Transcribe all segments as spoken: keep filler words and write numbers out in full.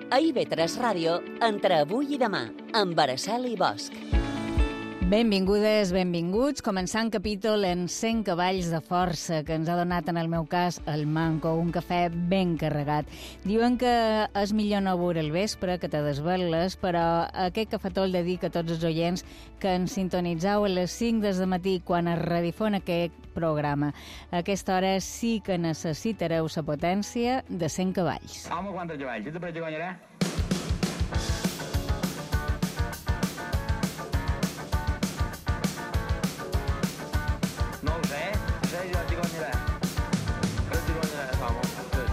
A I V tres Ràdio, entre avui i demà, amb Araceli Bosch. Benvingudes, benvinguts. Començant capítol en cent cavalls de força que ens ha donat, en el meu cas, el Manco, un cafè ben carregat. Diuen que és millor no beure al vespre, que te desveles, però aquest cafetó el dedica a tots els oients que ens sintonitzau a les cinc des de matí quan es redifon aquest programa. A aquesta hora sí que necessitareu la potència de cent cavalls. Home, quants cavalls? Jo te per guanyarà? No ho sé, no sé, jo t'hi guanyarà. Jo t'hi guanyarà, home.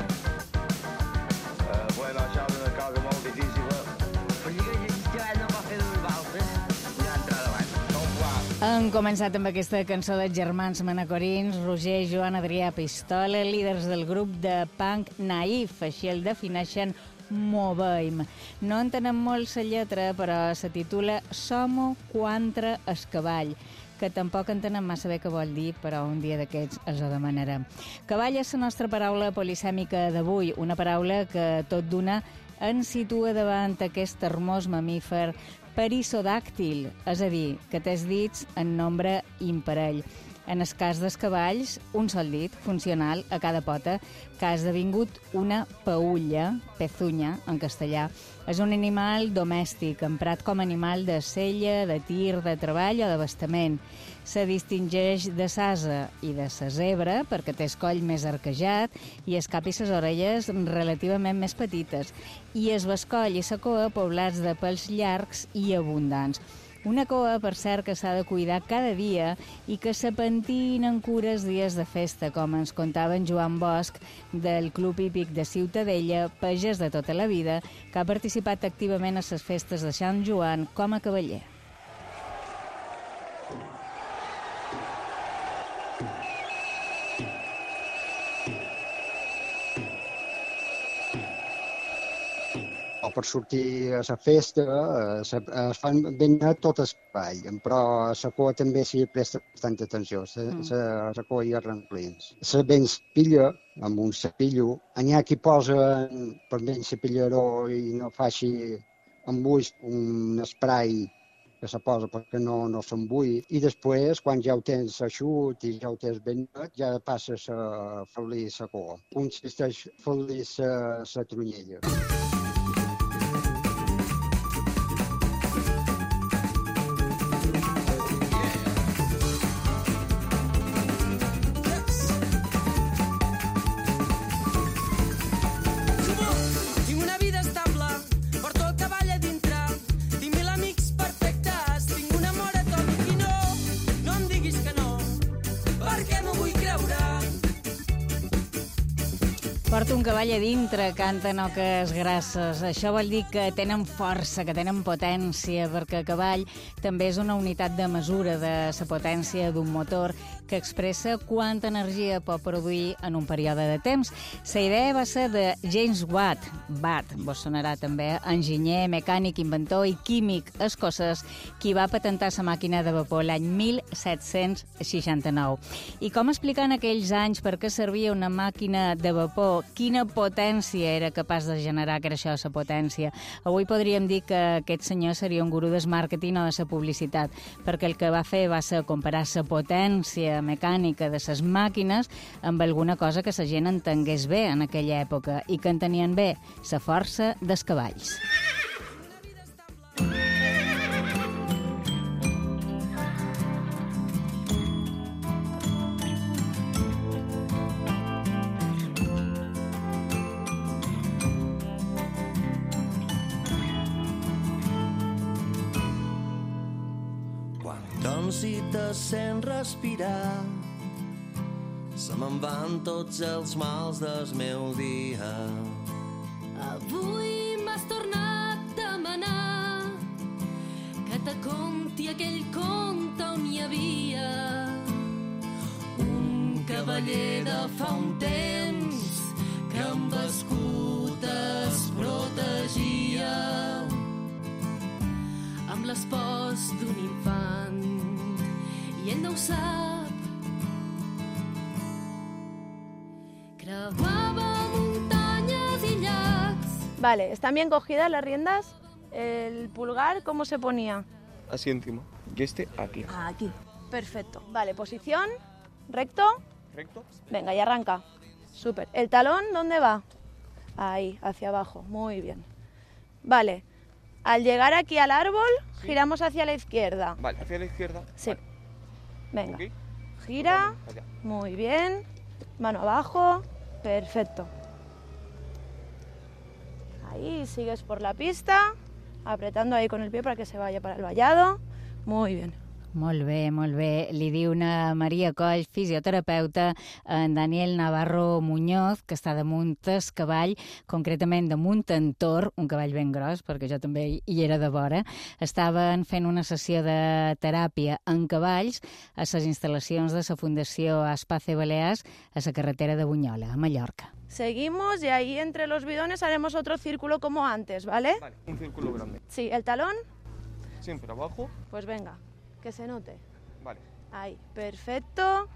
Uh, bueno, això és una cosa molt difícil. Però jo no va fer dos balses. Ja entrarà abans. No, clar. Han començat amb aquesta cançó dels germans manacorins, Roger, Joan, Adrià, Pistola, líders del grup de punk Naïf, així el defineixen Moveim. No entenem molt la lletra, però se titula Somo contra el cavall, que tampoc entenem massa bé què vol dir, però un dia d'aquests els ho demanarem. Cavall és la nostra paraula polisèmica d'avui, una paraula que tot d'una ens situa davant aquest hermós mamífer perisodàctil, és a dir, que té els dits en nombre imparell. En el cas dels cavalls, un sol dit, funcional, a cada pota, que ha esdevingut una paulla, pezunya, en castellà. És un animal domèstic, emprat com a animal de sella, de tir, de treball o d'abastament. Se distingeix de l'ase i de la zebra perquè té el coll més arquejat i el cap i les orelles relativament més petites, i el bescoll i la cua poblats de pèls llargs i abundants. Una cua, per cert, que s'ha de cuidar cada dia i que se pentina en cures dies de festa, com ens contava en Joan Bosch, del Club Hípic de Ciutadella, pagès de tota la vida, que ha participat activament a les festes de Sant Joan com a cavaller. Per sortir a la festa es fan ben net tot el cavall, però a la cua també s'hi presta bastanta atenció, la mm. cua i els ranclins. Se ben pilla amb un cepillo, n'hi ha qui posa per ben cepillaró i no faci amb ulls un spray que se posa perquè no, no s'embui, i després, quan ja ho tens eixut i ja ho tens ben net, ja passes a fel·lir la cua. Consisteix fel·lir la tronyella. Porta un cavall a dintre, canten oques grasses. Això vol dir que tenen força, que tenen potència, perquè el cavall també és una unitat de mesura de la potència d'un motor que expressa quanta energia pot produir en un període de temps. La idea va ser de James Watt, Watt, vos sonarà també, enginyer, mecànic, inventor i químic escocès, qui va patentar la màquina de vapor l'any mil set-cents seixanta-nou. I com explicar en aquells anys per què servia una màquina de vapor, quina potència era capaç de generar, que era això, la potència. Avui podríem dir que aquest senyor seria un gurú del màrqueting o de la publicitat, perquè el que va fer va ser comparar la potència mecànica de les màquines amb alguna cosa que la gent entengués bé en aquella època i que entenien bé, la força dels cavalls. Doncs si te sent respirar, se me'n van tots els mals del meu dia. Avui m'has tornat a demanar que te conti aquell conte on hi havia un cavaller de fa un temps que amb escut es protegia amb les pors d'un infant, i ell no ho sap. Creuava muntanyes i llacs. Vale, ¿están bien cogidas las riendas? ¿El pulgar cómo se ponía? Así encima. Y este aquí. Ah, aquí. Perfecto. Vale, posición, recto. Recto. Venga, y arranca. Súper. ¿El talón dónde va? Ahí, hacia abajo. Muy bien. Vale. Al llegar aquí al árbol, sí. giramos hacia la izquierda. Vale, hacia la izquierda. Sí. Vale. Venga. Okay. Gira. Muy bien. Mano abajo. Perfecto. Ahí, sigues por la pista, apretando ahí con el pie para que se vaya para el vallado. Muy bien. Molt bé, molt bé. Li diu una Maria Coll, fisioterapeuta, en Daniel Navarro Muñoz, que està damunt el cavall, concretament damunt en Tor, un cavall ben gros, perquè jo també hi era de vora. Estaven fent una sessió de teràpia en cavalls a les instal·lacions de la Fundació Aspace Balears a la carretera de Bunyola, a Mallorca. Seguimos y ahí entre los bidones haremos otro círculo como antes, ¿vale? Vale, un círculo grande. Sí, ¿el talón? Siempre abajo. Pues venga. Que se note. Vale. Ahí, perfecto.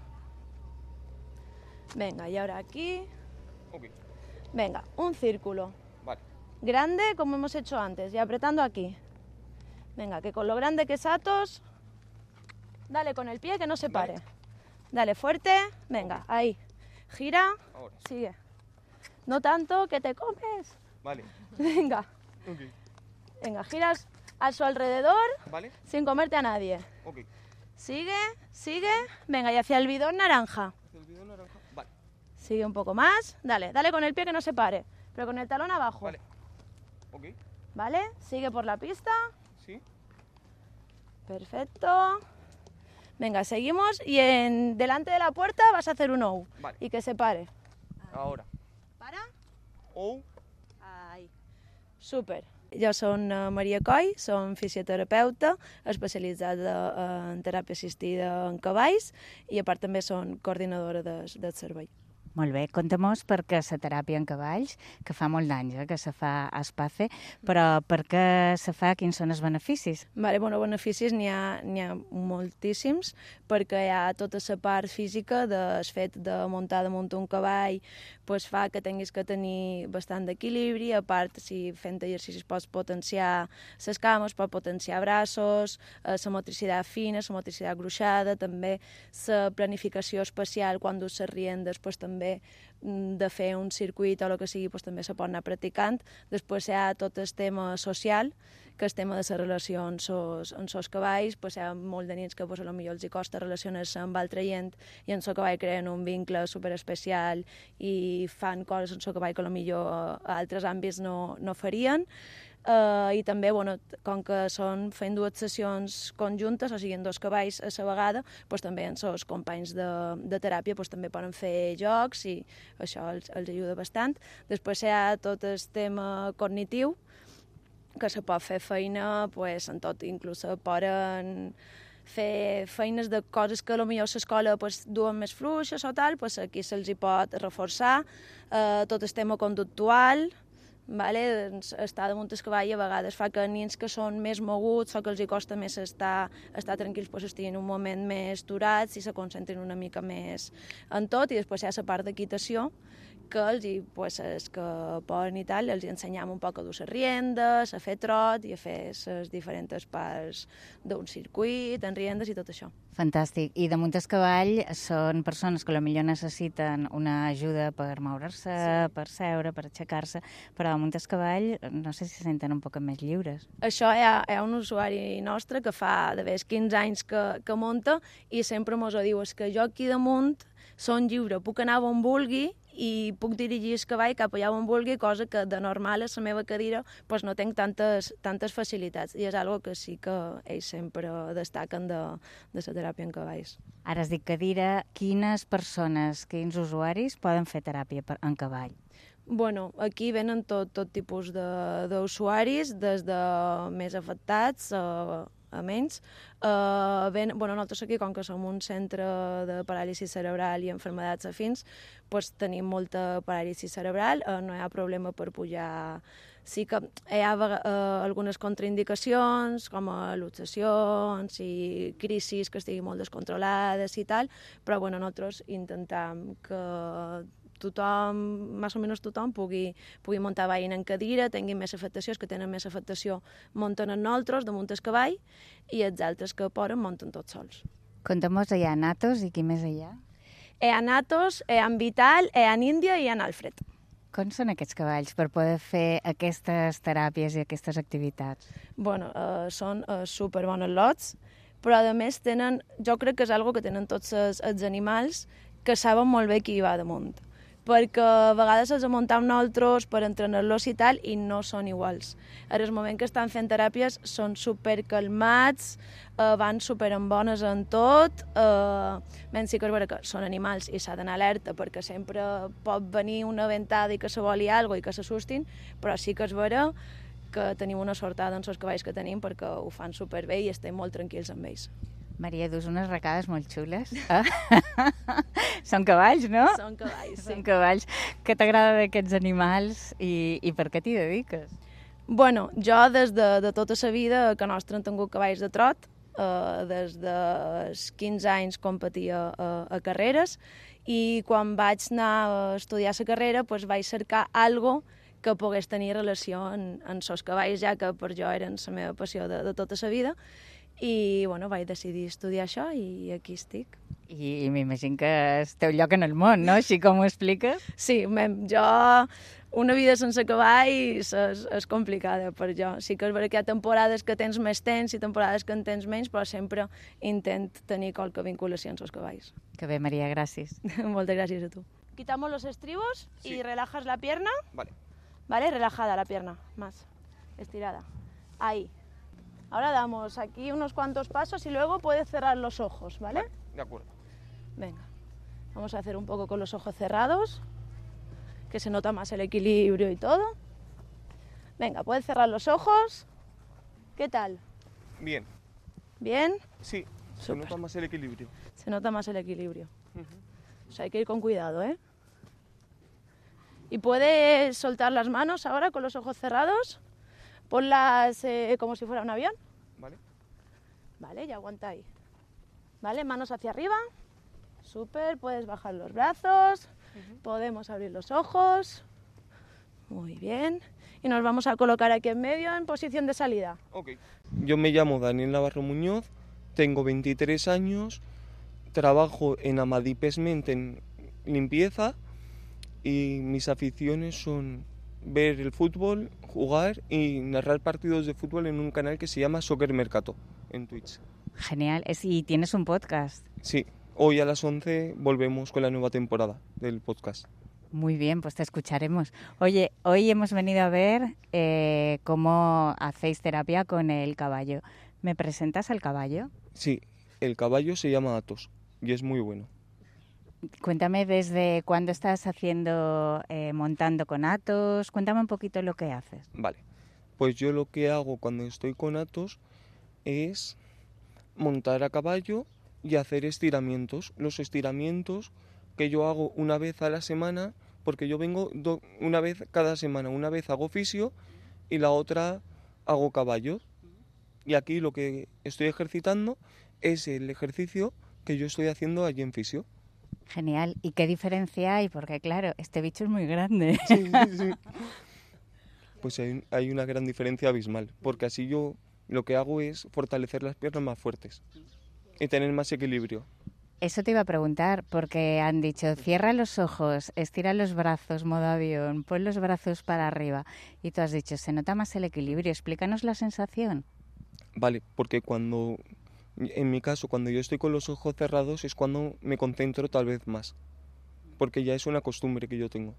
Venga, y ahora aquí. Ok. Venga, un círculo. Vale. Grande, como hemos hecho antes, y apretando aquí. Venga, que con lo grande que es Atos, dale con el pie que no se pare. Vale. Dale fuerte. Venga, okay. Ahí. Gira. Ahora. Sigue. No tanto, que te comes. Vale. Venga. Okay. Venga, giras a su alrededor, ¿vale? Sin comerte a nadie. Okay. Sigue, sigue. Venga, y hacia el bidón naranja. Hacia el bidón naranja. Vale. Sigue un poco más. Dale, dale con el pie que no se pare, pero con el talón abajo. Vale. Ok. Vale, sigue por la pista. Sí. Perfecto. Venga, seguimos y en delante de la puerta vas a hacer un O. Vale. Y que se pare. Ahora. Para. O. Ahí. Súper. Jo soc Maria Coll, soc fisioterapeuta especialitzada en teràpia assistida en cavalls i a part també soc coordinadora de, del servei. Molt bé, contem-nos perquè la teràpia en cavalls, que fa molt d'anys eh, que se fa a Aspace, però per què se fa, quins són els beneficis? Vale, bueno, beneficis n'hi ha, n'hi ha moltíssims, perquè hi ha tota la part física del fet de muntar damunt un cavall, pues fa que tinguis que tenir bastant d'equilibri, a part, si fent exercicis pots potenciar les cames, pots potenciar braços, la motricitat fina, la motricitat gruixada, també la planificació espacial quan dus les riendes, pues, també de fer un circuit o el que sigui, pues, també se pot anar practicant. Després hi ha tot el tema social, que el tema de les relacions sos, amb els cavalls, pues, hi ha molt de nens que pues, potser els costa relacionar-se amb l'altre gent i amb el cavall creen un vincle superespecial i fan coses amb el cavall que potser a altres àmbits no, no farien. Uh, I també, bueno, com que són fent dues sessions conjuntes, o sigui, en dos cavalls a la vegada, pues, també els seus companys de, de teràpia pues, també poden fer jocs i això els, els ajuda bastant. Després hi ha tot el tema cognitiu, que se pot fer feina pues, en tot, inclús poden fer feines de coses que potser a l'escola pues, duen més fluixes o tal, pues, aquí se'ls hi pot reforçar, uh, tot el tema conductual, vale? Doncs estar damunt el cavall a vegades fa que nens que són més moguts o que els hi costa més estar, estar tranquils pues, estiguin un moment més durats i se concentrin una mica més en tot. I després hi ha la part d'equitació, que els hi, pues, els que poden i tal, els hi ensenyam un poc a dur les riendes, a fer trot i a fer les diferents parts d'un circuit, en riendes i tot això. Fantàstic. I damunt el cavall són persones que potser necessiten una ajuda per moure-se, sí. per seure, per aixecar-se, però damunt el cavall no sé si se senten un poc més lliures. Això hi ha, hi ha un usuari nostre que fa de vegades quinze anys que, que munta i sempre mos ho diu, és que jo aquí damunt són lliure, puc anar on vulgui i puc dirigir el cavall cap allà on vulgui, cosa que de normal a la meva cadira pues, no tinc tantes, tantes facilitats. I és algo que sí que ells sempre destaquen de, de la teràpia en cavalls. Ara has dit cadira, quines persones, quins usuaris poden fer teràpia en cavall? Bueno, aquí venen tot, tot tipus d'usuaris, de, des de més afectats a, a menys. Uh, ben, bueno, nosaltres aquí, com que som un centre de paràlisi cerebral i enfermedats afins, pues, tenim molta paràlisi cerebral, uh, no hi ha problema per pujar. Sí que hi ha uh, algunes contraindicacions, com al·luxacions i crisis que estiguin molt descontrolades i tal, però bueno, nosaltres intentem que tothom, més o menys tothom, pugui, pugui muntar veïn en cadira, tinguin més afectació, els que tenen més afectació munten en nosaltres, damunt el cavall, i els altres que poden munten tots sols. Contamos, hi ha Natos i qui més hi ha? Hi ha Natos, hi ha Vital, hi ha Índia i hi ha Alfred. Com són aquests cavalls per poder fer aquestes teràpies i aquestes activitats? Bueno, eh, són eh, superbones lots, però a més tenen, jo crec que és algo que tenen tots els, els animals que saben molt bé qui hi va damunt, perquè a vegades els amuntem nosaltres per entrenar-los i tal i no són iguals. En el moment que estan fent teràpies són supercalmats, eh, van super en bones en tot, eh, menys sí que és vera que són animals i s'ha d'anar alerta perquè sempre pot venir una ventada i que se voli alguna cosa i que s'assustin, però sí que és vera que tenim una sortada en els cavalls que tenim perquè ho fan superbé i estem molt tranquils amb ells. Maria, dus unes arracades molt xules. Ah? Són cavalls, no? Són cavalls, sí. Són cavalls. Què t'agrada d'aquests animals i, i per què t'hi dediques? Bueno, jo des de, de tota la vida que nostre hem tingut cavalls de trot, eh, des dels quinze anys competia a, a carreres i quan vaig anar a estudiar la carrera pues, vaig cercar algo que pogués tenir relació amb els cavalls, ja que per jo eren la meva passió de, de tota la vida. I bueno, vaig decidir estudiar això i aquí estic. I, i m'imagino que és teu lloc en el món, no? Així com ho expliques? Sí, mem, jo... Una vida sense cavalls és, és complicada per jo. Sí que és veritat que hi ha temporades que tens més temps i temporades que en tens menys, però sempre intent tenir qualque vinculació amb els cavalls. Que bé, Maria, gràcies. Moltes gràcies a tu. Quitamos los estribos Sí. y relajas la pierna. Vale. Vale, relajada la pierna, más. Estirada. Ahí. Ahora damos aquí unos cuantos pasos y luego puedes cerrar los ojos, ¿vale? Vale, de acuerdo. Venga. Vamos a hacer un poco con los ojos cerrados, que se nota más el equilibrio y todo. Venga, puedes cerrar los ojos. ¿Qué tal? Bien. ¿Bien? Sí, se Súper. nota más el equilibrio. Se nota más el equilibrio. Ujú. O sea, hay que ir con cuidado, ¿eh? Y puedes soltar las manos ahora con los ojos cerrados. Ponlas eh, como si fuera un avión. Vale. Vale, y aguanta ahí. Vale, manos hacia arriba. Súper, puedes bajar los brazos. Podemos abrir los ojos. Muy bien. Y nos vamos a colocar aquí en medio en posición de salida. Ok. Yo me llamo Daniel Navarro Muñoz, tengo veintitrés años, trabajo en Amadipesment en limpieza y mis aficiones son ver el fútbol, jugar y narrar partidos de fútbol en un canal que se llama Soccer Mercato en Twitch. Genial. Es, y tienes un podcast. Sí, hoy a las once volvemos con la nueva temporada del podcast. Muy bien, pues te escucharemos. Oye, hoy hemos venido a ver eh, cómo hacéis terapia con el caballo. ¿Me presentas al caballo? Sí, el caballo se llama Atos y es muy bueno. Cuéntame desde cuándo estás haciendo, eh, montando con Atos. Cuéntame un poquito lo que haces. Vale, pues yo lo que hago cuando estoy con Atos es montar a caballo y hacer estiramientos. Los estiramientos que yo hago una vez a la semana, porque yo vengo do- una vez cada semana. Una vez hago fisio y la otra hago caballo. Y aquí lo que estoy ejercitando es el ejercicio que yo estoy haciendo allí en fisio. Genial. ¿Y qué diferencia hay? Porque claro, este bicho es muy grande. Sí, sí, sí. Pues hay, hay una gran diferencia abismal, porque así yo lo que hago es fortalecer las piernas más fuertes y tener más equilibrio. Eso te iba a preguntar, porque han dicho, cierra los ojos, estira los brazos, modo avión, pon los brazos para arriba. Y tú has dicho, se nota más el equilibrio. Explícanos la sensación. Vale, porque cuando, en mi caso, cuando yo estoy con los ojos cerrados es cuando me concentro tal vez más, porque ya es una costumbre que yo tengo.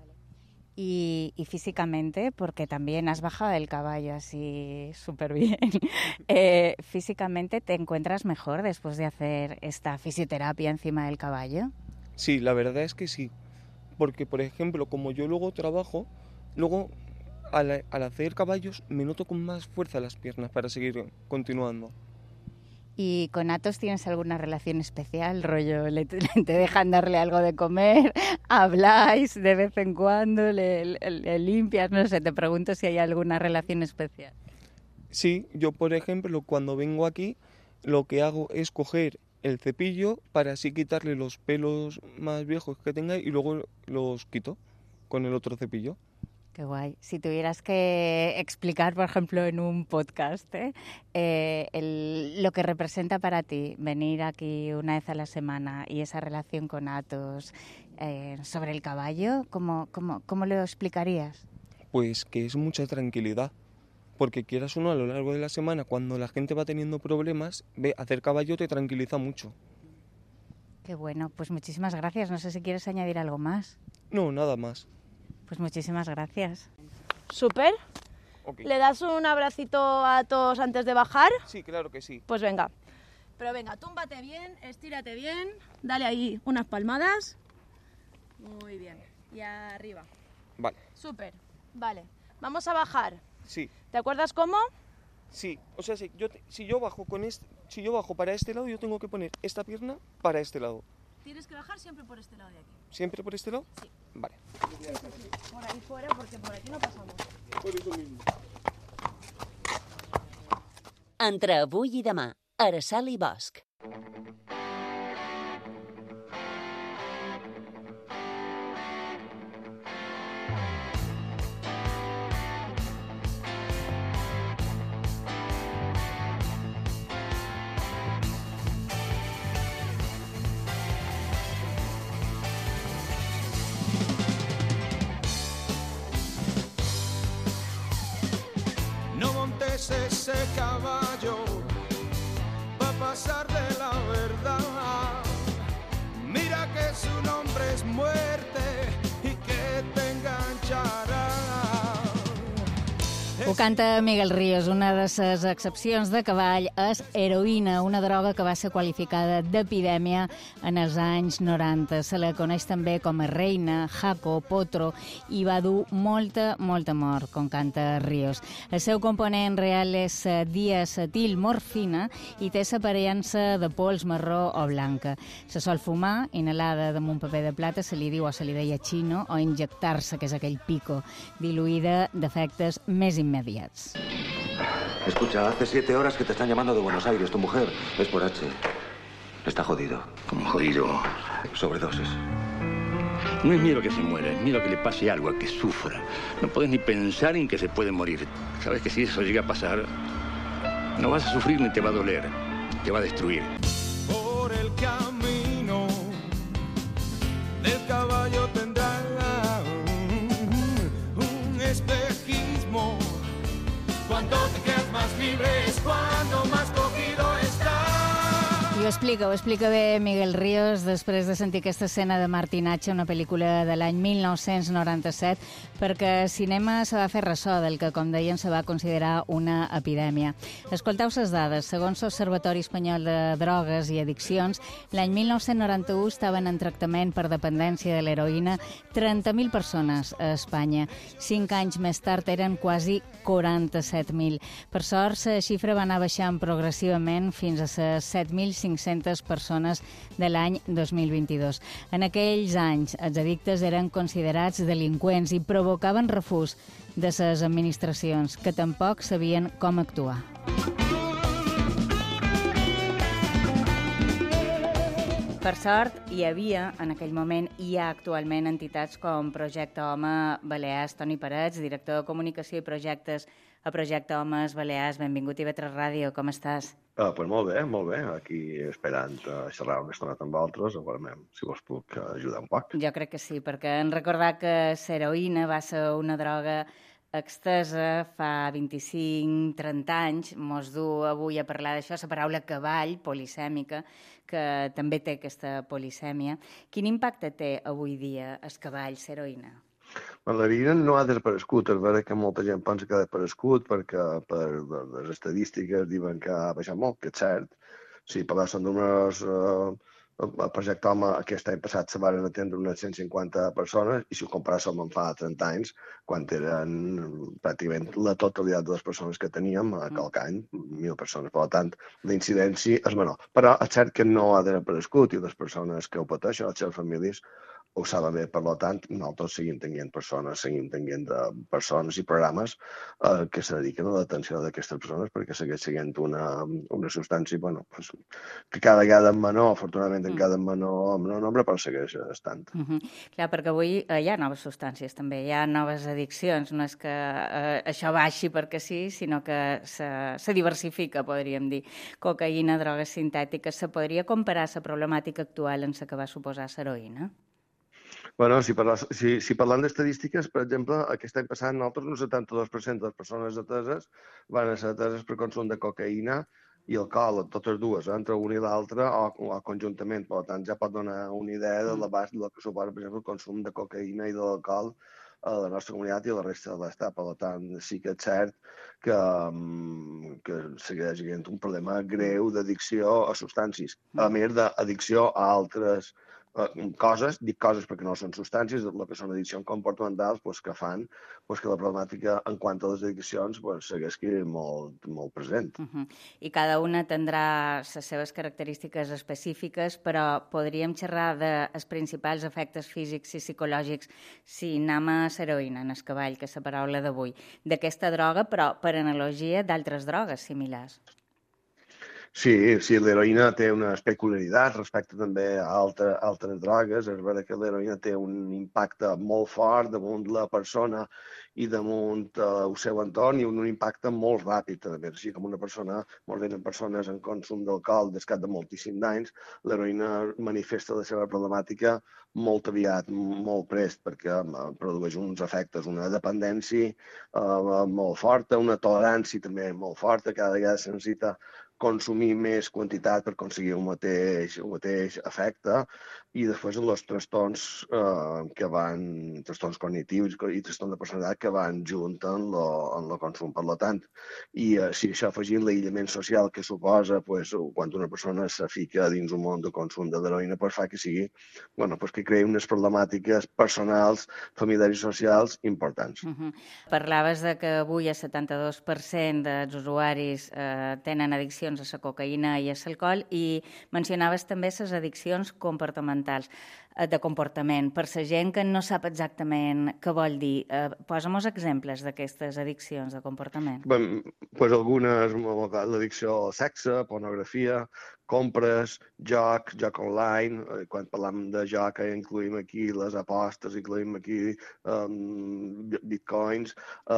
Y, y físicamente, porque también has bajado del caballo así súper bien, eh, físicamente te encuentras mejor después de hacer esta fisioterapia encima del caballo. Sí, la verdad es que sí, porque por ejemplo, como yo luego trabajo, luego al, al hacer caballos me noto con más fuerza las piernas para seguir continuando. ¿Y con Atos tienes alguna relación especial, rollo? ¿Le, te dejan darle algo de comer? ¿Habláis de vez en cuando? ¿Le, le, le limpias? No sé, te pregunto si hay alguna relación especial. Sí, yo por ejemplo cuando vengo aquí lo que hago es coger el cepillo para así quitarle los pelos más viejos que tenga y luego los quito con el otro cepillo. Qué guay. Si tuvieras que explicar, por ejemplo, en un podcast, ¿eh? Eh, el, lo que representa para ti venir aquí una vez a la semana y esa relación con Atos eh, sobre el caballo, ¿cómo, cómo, cómo lo explicarías? Pues que es mucha tranquilidad, porque quieras uno a lo largo de la semana, cuando la gente va teniendo problemas, ve, hacer caballo te tranquiliza mucho. Qué bueno, pues muchísimas gracias. No sé si quieres añadir algo más. No, nada más. Pues muchísimas gracias. ¿Súper? Okay. ¿Le das un abracito a todos antes de bajar? Sí, claro que sí. Pues venga. Pero venga, túmbate bien, estírate bien, dale ahí unas palmadas. Muy bien. Y arriba. Vale. Súper. Vale. Vamos a bajar. Sí. ¿Te acuerdas cómo? Sí. O sea, si yo, te, si yo bajo con este, si yo bajo para este lado, yo tengo que poner esta pierna para este lado. Tienes que bajar siempre por este lado de aquí. ¿Siempre por este lado? Sí. Vale. Sí, sí, sí. Por ahí fuera, porque por aquí no pasamos. Por eso mismo. Entre avui i demà, Araçal i Bosch. No montes ese caballo pa' pasar de la verdad. Mira que su nombre es muerte y que te enganchará. Ho canta Miguel Ríos. Una de les excepcions de cavall és heroïna, una droga que va ser qualificada d'epidèmia en els anys noranta. Se la coneix també com a reina, jaco, potro, i va dur molta, molta mort, com canta Ríos. El seu component real és diacetilmorfina i té l'aparença de pols marró o blanca. Se sol fumar, inhalada damunt paper de plata, se li diu o se li deia chino, o injectar-se, que és aquell pico, diluïda d'efectes més immediats. Escucha, hace siete horas que te están llamando de Buenos Aires, tu mujer. Es por H. Está jodido. ¿Cómo jodido? Sobredosis. No es miedo que se muera, es miedo que le pase algo, a que sufra. No puedes ni pensar en que se puede morir. Sabes que si eso llega a pasar, no vas a sufrir ni te va a doler. Te va a destruir. Por el camino del caballo tendrá un espejismo. Cuando te quedas más libre es cuando más cogido estás. I ho explica, ho explica bé Miguel Ríos després de sentir aquesta escena de Martinatge, una pel·lícula de l'any mil nou-cents noranta-set, perquè cinema se va fer ressò del que, com deien, se va considerar una epidèmia. Escolteu les dades. Segons l'Observatori Espanyol de Drogues i Addiccions, l'any mil nou-cents noranta-u estaven en tractament per dependència de l'heroïna trenta mil persones a Espanya. Cinc anys més tard eren quasi quaranta-set mil. Per sort, la xifra va anar baixant progressivament fins a les set mil cinc-centes persones de l'any dos mil vint-i-dos. En aquells anys, els addictes eren considerats delinqüents i provocaven refús de les administracions, que tampoc sabien com actuar. Per sort, hi havia, en aquell moment, i hi ha actualment entitats com Projecte Home Balears. Toni Parets, director de Comunicació i Projectes a Projecte Homes Balears. Benvingut a I V tres Ràdio, com estàs? Uh, pues molt bé, molt bé. Aquí esperant uh, xerrar una estona amb vosaltres, a veure si vos puc ajudar un poc. Jo crec que sí, perquè hem recordat que l'heroïna va ser una droga extesa fa vint-i-cinc trenta anys. Mos du avui a parlar d'això, la paraula cavall, polisèmica, que també té aquesta polisèmia. Quin impacte té avui dia el cavall, l'heroïna? L'heroïna no ha desaparegut. És vera que molta gent pensa que ha desaparegut perquè per les estadístiques diuen que ha baixat molt, que és cert. Si parléssim d'unes... Uh, el projecte Home aquest any passat se van atendre unes cent cinquanta persones i si ho comparàssim amb fa trenta anys, quan eren pràcticament la totalitat de les persones que teníem a calc any, mil persones. Per tant, la incidència és menor. Però és cert que no ha desaparegut i les persones que ho pateixen, les seves famílies, ho saben bé, per tant, nosaltres seguim tenint persones, seguim tenint uh, persones i programes uh, que se dediquen a l'atenció d'aquestes persones perquè segueix sent una, una substància bueno, pues, que cada vegada en menor, afortunadament en cada menor, menor nombre, però segueix estant. Uh -huh. Clar, perquè avui eh, hi ha noves substàncies també, hi ha noves addiccions, no és que eh, això baixi perquè sí, sinó que se, se diversifica, podríem dir. Cocaïna, drogues sintètiques, se podria comparar la problemàtica actual en la que va suposar l'heroïna? Bueno, si, parla, si, si parlant d'estadístiques, per exemple, aquest any passat nosaltres un setanta-dos per cent de les persones ateses van ser ateses per consum de cocaïna i alcohol, totes dues, eh, entre una i l'altra o, o conjuntament. Per tant, ja pot donar una idea de l'abast del que suposa, per exemple, el consum de cocaïna i de l'alcohol a la nostra comunitat i a la resta de l'Estat. Per tant, sí que és cert que, que segueix havent un problema greu d'addicció a substàncies, a més d'addicció a altres coses, dic coses perquè no són substàncies, el que són addiccions comportamentals pues, que fan pues, que la problemàtica en quant a les addiccions pues, segueixi molt, molt present. Uh -huh. I cada una tindrà les seves característiques específiques, però podríem xerrar dels principals efectes físics i psicològics si anem a l'heroïna, en el cavall, que és la paraula d'avui, d'aquesta droga, però per analogia d'altres drogues similars. Sí, sí, l'heroïna té unes peculiaritats respecte també a altre, altres drogues. És veritat que l'heroïna té un impacte molt fort damunt la persona i damunt uh, el seu entorn i un, un impacte molt ràpid també. Així com una persona, molt bé en persones en consum d'alcohol des cap de moltíssims d'anys, l'heroïna manifesta la seva problemàtica molt aviat, molt prest, perquè uh, produeix uns efectes, una dependència uh, molt forta, una tolerància també molt forta, cada vegada se necessita consumir més quantitat per aconseguir un mateix, un mateix efecte i després els trastorns eh, que van, trastorns cognitius i trastorns de personalitat que van junt en el consum. Per tant, i eh, si això afegim l'aïllament social que suposa pues, quan una persona se fica dins un món de consum de l'heroïna pues, fa que sigui, bueno, pues, que creï unes problemàtiques personals, familiars i socials importants. Uh -huh. Parlaves de que avui el setanta-dos per cent dels usuaris eh, tenen addiccions a la cocaïna i a l'alcohol i mencionaves també les addiccions comportamentals, de comportament, per la gent que no sap exactament què vol dir. Eh, Posa-mos exemples d'aquestes addiccions de comportament. Bé, pues algunes, l'addicció al sexe, pornografia, compres, joc, joc online. Quan parlam de joc incluïm aquí les apostes, incluïm aquí um, bitcoins,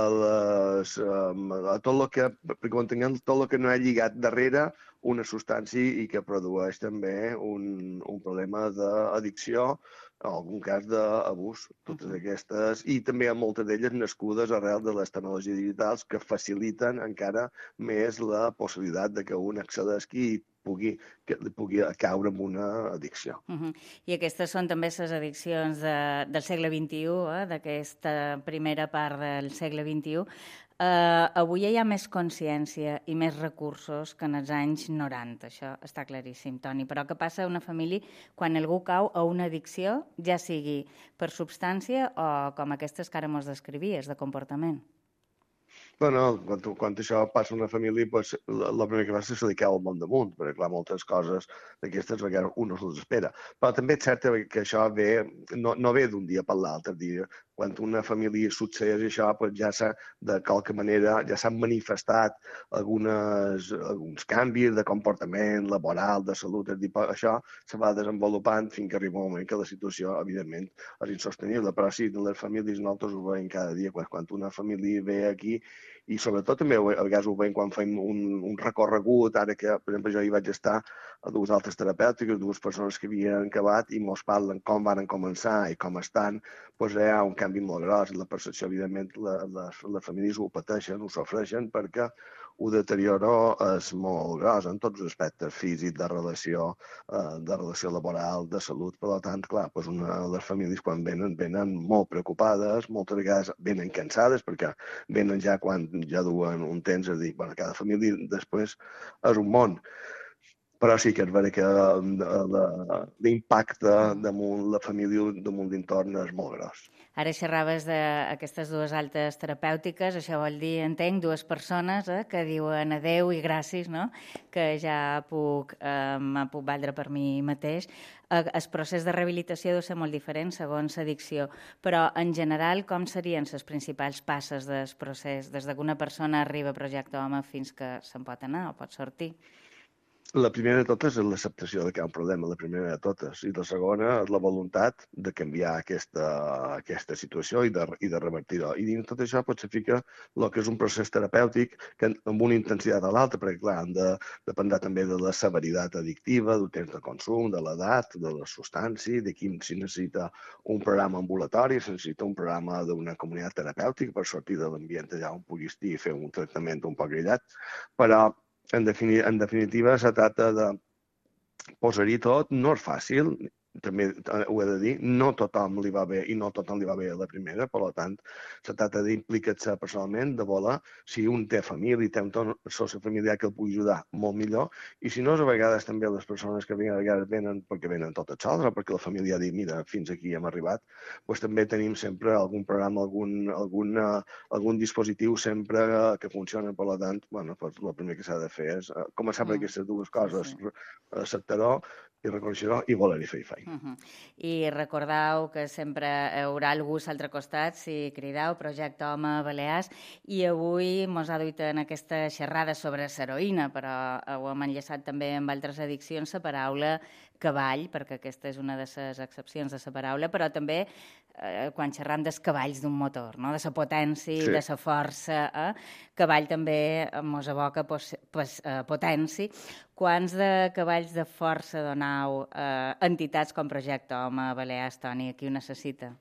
les, um, tot el que, perquè ho entenguem, tot el que no ha lligat darrere una substància i que produeix també un, un problema d'addicció, en algun cas d'abús. Totes aquestes, i també hi ha moltes d'elles nascudes arrel de les tecnologies digitals que faciliten encara més la possibilitat de que un accedeixi i pugui, que pugui caure en una addicció. Uh -huh. I aquestes són també les addiccions de, del segle vint-i-u, eh, d'aquesta primera part del segle vint-i-u. Uh, avui hi ha més consciència i més recursos que en els anys noranta, això està claríssim, Toni. Però què passa a una família quan algú cau a una addicció, ja sigui per substància o com aquestes que ara mos descrivies, de comportament? Bueno, quan, quan això passa a una família, pues, el primer que fa és que li cau el món damunt, perquè clar, moltes coses d'aquestes vegades un no se les espera. Però també és cert que això ve, no, no ve d'un dia per l'altre. Quan una família succeeix això, pues, ja s'ha, de qualque manera, ja s'han manifestat algunes, alguns canvis de comportament laboral, de salut. És dir, això se va desenvolupant fins que arriba un moment que la situació, evidentment, és insostenible. Però sí, les famílies nosaltres ho veiem cada dia. Quan una família ve aquí, i sobretot també a vegades ho veiem quan fem un, un recorregut, ara que, per exemple, jo hi vaig estar a dues altres terapèutiques, dues persones que havien acabat i mos parlen com van començar i com estan, doncs hi ha un canvi molt gros. La percepció, evidentment, la, les, les famílies ho pateixen, ho sofreixen, perquè el deterioro és molt gros en tots els aspectes físics, de relació, de relació laboral, de salut. Per tant, clar, doncs una, les famílies quan venen, venen molt preocupades, moltes vegades venen cansades, perquè venen ja quan ja duen un temps, és a dir, bueno, cada família després és un món. però sí que és vera que l'impacte damunt la família, damunt l'entorn és molt gros. Ara xerraves d'aquestes dues altes terapèutiques, això vol dir, entenc, dues persones eh, que diuen adeu i gràcies, no? Que ja puc, eh, m'ha puc valdre per mi mateix. El procés de rehabilitació deu ser molt diferent segons addicció, però en general com serien les principals passes del procés des que una persona arriba a Projecte Home fins que se'n pot anar o pot sortir? La primera de totes és l'acceptació de que hi ha un problema, la primera de totes. I la segona és la voluntat de canviar aquesta, aquesta situació i de, i de revertir-ho. I dins tot això potser fica el que és un procés terapèutic que amb una intensitat a l'altra, perquè clar, han de dependre també de la severitat addictiva, del temps de consum, de l'edat, de la substància, de quin si necessita un programa ambulatori, si necessita un programa d'una comunitat terapèutica per sortir de l'ambient allà on pugui estar i fer un tractament un poc aïllat. Però En, defini en definitiva, se tracta de posar-hi tot. No és fàcil, també ho he de dir, no tothom li va bé i no tothom li va bé a la primera, per tant, se tracta d'implicar-se personalment, de voler, si un té família i té un soci familiar que el pugui ajudar, molt millor, i si no, a vegades també les persones que venen, a vegades venen perquè venen totes soles, perquè la família ha dit, mira, fins aquí hem arribat, doncs també tenim sempre algun programa, algun, algun, algun dispositiu sempre que funciona, per tant, bueno, doncs el primer que s'ha de fer és començar per aquestes dues coses, acceptar-ho i reconèixer-ho i voler-hi fer i fer. Uh -huh. I recordeu que sempre hi haurà algú a l'altre costat si crideu Projecte Home Balears, i avui mos ha duit en aquesta xerrada sobre l'heroïna, però ho hem enllaçat també amb altres addiccions, la paraula cavall, perquè aquesta és una de les excepcions de la paraula, però també eh, quan xerram dels cavalls d'un motor, no? De la potència, sí. De la força. Eh? Cavall també mos evoca pos, pos, eh, potència. Quants de cavalls de força donau eh, entitats com Projecte Home Balears, Toni, aquí ho necessita?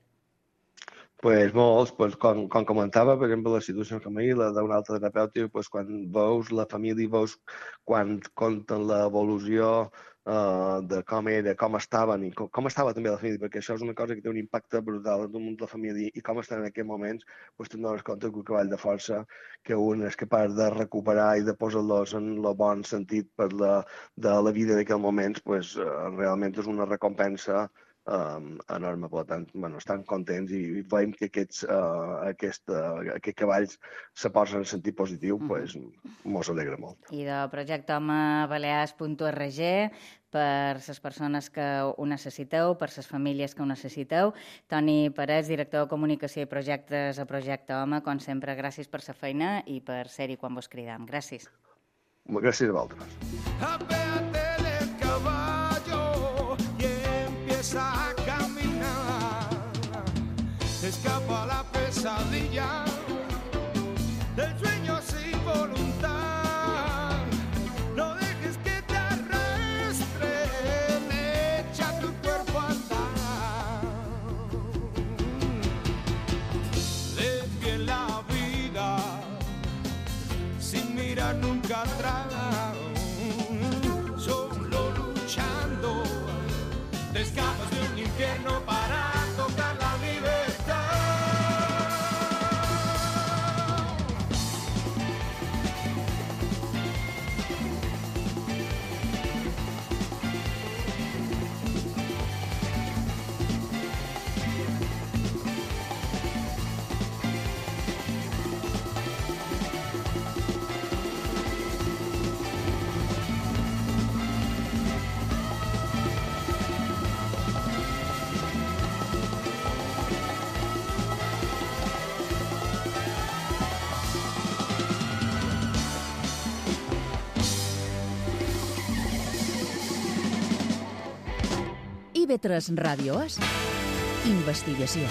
Pues molts, pues, com, com comentava, per exemple, la situació com ahir, la d'un altre terapèutic, pues, quan veus la família, veus quan compten l'evolució uh, de com era, com estaven, i com, com estava també la família, perquè això és una cosa que té un impacte brutal damunt de la família, i com estan en aquests moments, pues, te'n dones compte que un cavall de força que un és capaç de recuperar i de posar-los en el bon sentit per la, de la vida d'aquell moment, pues, uh, realment és una recompensa Um, enorme, per tant, bueno, estan contents i veiem que aquests, uh, aquest, uh, aquests cavalls se posen en sentit positiu, mm-hmm. pues, mos alegra molt. I de projecte home balears punt org per les persones que ho necessiteu, per les famílies que ho necessiteu. Toni Parets, director de Comunicació i Projectes a Projecte Home, com sempre, gràcies per la feina i per ser-hi quan vos cridam. Gràcies. Gràcies a vosaltres. A caminar, escapa la pesadilla del sueño sin voluntad. No dejes que te arrastre, echa tu cuerpo a andar. Lee bien la vida sin mirar nunca atrás. Solo luchando te escapas de un infierno para tocar la libertad. I V tres Ràdios, investigació.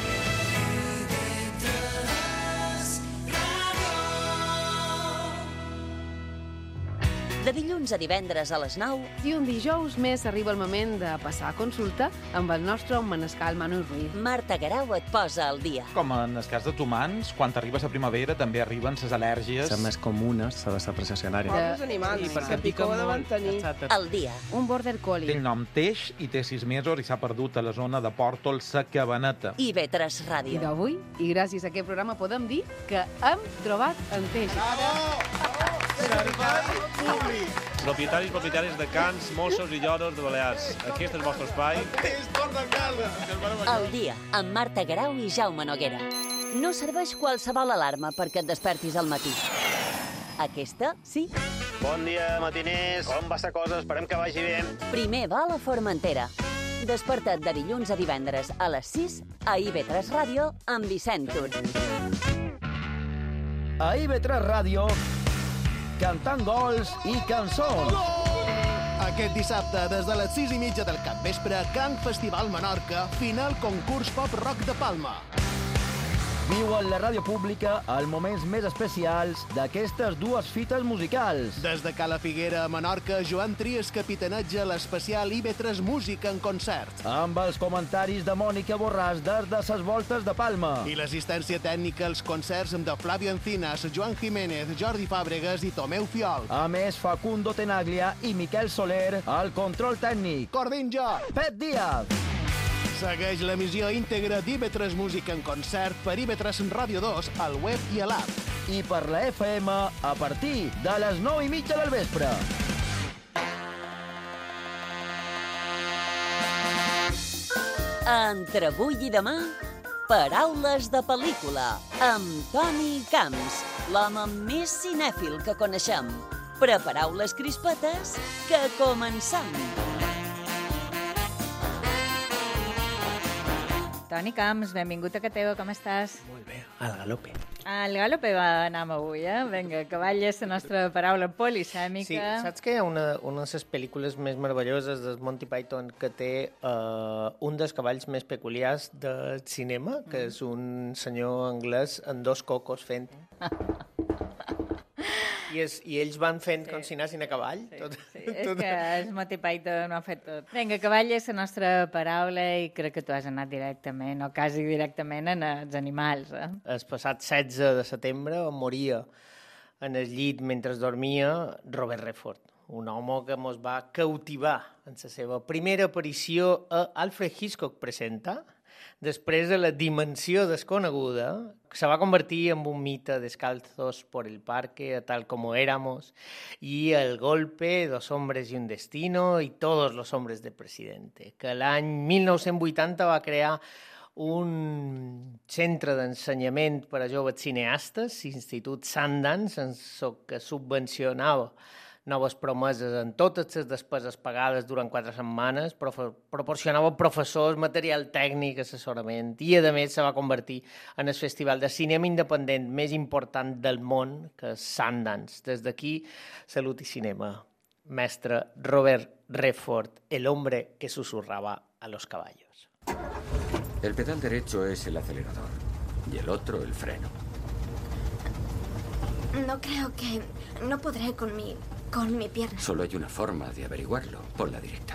De dilluns a divendres a les nou. I un dijous més arriba el moment de passar a consulta amb el nostre manescal Manu Ruiz. Marta Guerau et posa al dia. Com en el cas dels humans, quan arribes a primavera també arriben les al·lèrgies. Les més comunes de la precessionària. Els animals, sí, perquè picó deuen tenir. Al dia. Un border collie. Té el nom Teix i té sis mesos i s'ha perdut a la zona de Pòrtol, sa Cabaneta. I V tres Ràdio. I d'avui, i gràcies a aquest programa, podem dir que hem trobat en Teix. Bravo! Bravo! Servei públic. Propietaris i propietàries de cans, mossos i lloros de Balears. Aquí és el vostre espai. És tot de casa. El dia, amb Marta Guerau i Jaume Noguera. No serveix qualsevol alarma perquè et despertis al matí. Aquesta, sí. Bon dia, matiners. Com va la cosa? Esperem que vagi bé. Primer va a la Formentera. Desperta't de dilluns a divendres a les sis a I V tres Ràdio amb Vicent Tur. A I V tres Ràdio, cantant gols i cançons. Aquest dissabte, des de les sis i mitja del capvespre, Can Festival Menorca, final concurs pop-rock de Palma. Viu en la ràdio pública els moments més especials d'aquestes dues fites musicals. Des de Cala Figuera a Menorca, Joan Trias capitaneja l'especial I V tres Música en concert. Amb els comentaris de Mònica Borràs des de ses voltes de Palma. I l'assistència tècnica als concerts de Flavio Encinas, Joan Jiménez, Jordi Fàbregas i Tomeu Fiol. A més, Facundo Tenaglia i Miquel Soler al control tècnic. Cordinjo! Pep Díaz! Segueix l'emissió íntegra d'I V tres Música en concert per I V tres Ràdio dos al web i a l'app. I per la F M a partir de les nou i mitja del vespre. Entre avui i demà, paraules de pel·lícula amb Toni Camps, l'home més cinèfil que coneixem. Prepareu les crispetes, que comencem. Toni Camps, benvingut a Cateva, com estàs? Molt bé, al galope. Al galope va anar avui, eh? Vinga, cavall és la nostra paraula polisèmica. Sí, saps que hi ha una, una de les pel·lícules més meravelloses de Monty Python que té uh, un dels cavalls més peculiars del cinema, que mm. és un senyor anglès amb dos cocos fent... I, és, I ells van fent sí. com si anessin a cavall. Sí, tot, sí. És tot... que el Monty Python no ha fet tot. Vinga, cavall és la nostra paraula i crec que tu has anat directament, o quasi directament, en els animals. Eh? El passat setze de setembre moria en el llit mentre dormia Robert Redford, un home que ens va cautivar en la seva primera aparició a Alfred Hitchcock Presenta, després de la Dimensió Desconeguda, que se va convertir en un mite descalzos por el parque, tal como éramos, y El golpe, Dos hombres y un destino, y Todos los hombres del presidente, que l'any mil nou-cents vuitanta va crear un centre d'ensenyament per a joves cineastes, l'Institut Sundance, que subvencionava noves promeses en totes les despeses pagades durant quatre setmanes, prof- proporcionava professors, material tècnic, assessorament, i a més se va convertir en el festival de cinema independent més important del món, que és Sundance. Des d'aquí, salut i cinema. Mestre Robert Redford, el hombre que susurraba a los caballos. El pedal derecho es el acelerador y el otro el freno. No creo que... No podré con mi... con mi pierna. Solo hay una forma de averiguarlo. Por la directa.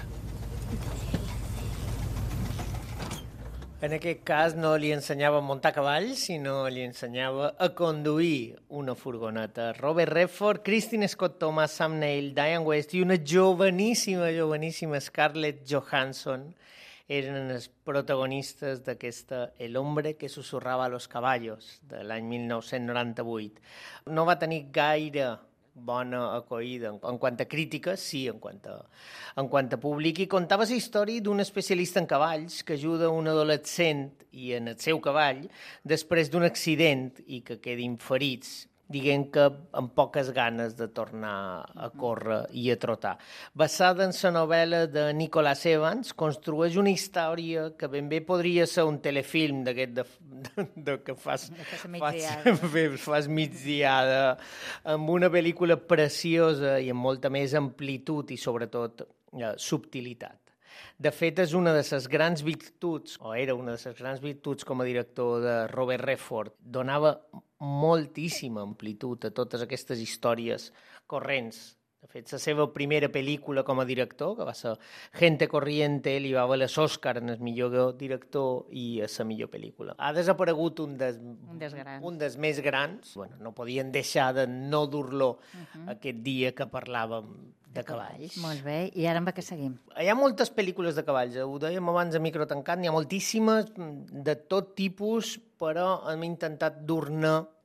En aquest cas no li ensenyava a muntar cavalls, sinó li ensenyava a conduir una furgoneta. Robert Redford, Kristen Scott Thomas, Sam Neill, Diane West i una joveníssima, joveníssima Scarlett Johansson eren els protagonistes d'aquesta El hombre que susurrava a los caballos, de l'any mil nou-cents noranta-vuit. No va tenir gaire bona acollida en, en quant a crítiques, sí, en quant a, en quant a públic, i contava la història d'un especialista en cavalls que ajuda un adolescent i en el seu cavall després d'un accident i que quedin ferits, diguem que amb poques ganes de tornar a córrer i a trotar. Basada en la novel·la de Nicholas Evans, construeix una història que ben bé podria ser un telefilm d'aquest de, de, de que fas, fas, fas migdiada, amb una pel·lícula preciosa i amb molta més amplitud i sobretot eh, subtilitat. De fet, és una de les grans virtuts, o era una de les grans virtuts com a director de Robert Redford. Donava moltíssima amplitud a totes aquestes històries corrents. De fet, la seva primera pel·lícula com a director, que va ser Gente Corriente, li va valer l'Oscar en el millor director i a la millor pel·lícula. Ha desaparegut un dels, un dels, grans. Un dels més grans. Bueno, no podien deixar de no dur-lo uh-huh. aquest dia que parlàvem de cavalls. Molt bé, i ara amb què seguim? Hi ha moltes pel·lícules de cavalls, ho dèiem abans a micro tancat, n'hi ha moltíssimes de tot tipus, però hem intentat dur-ne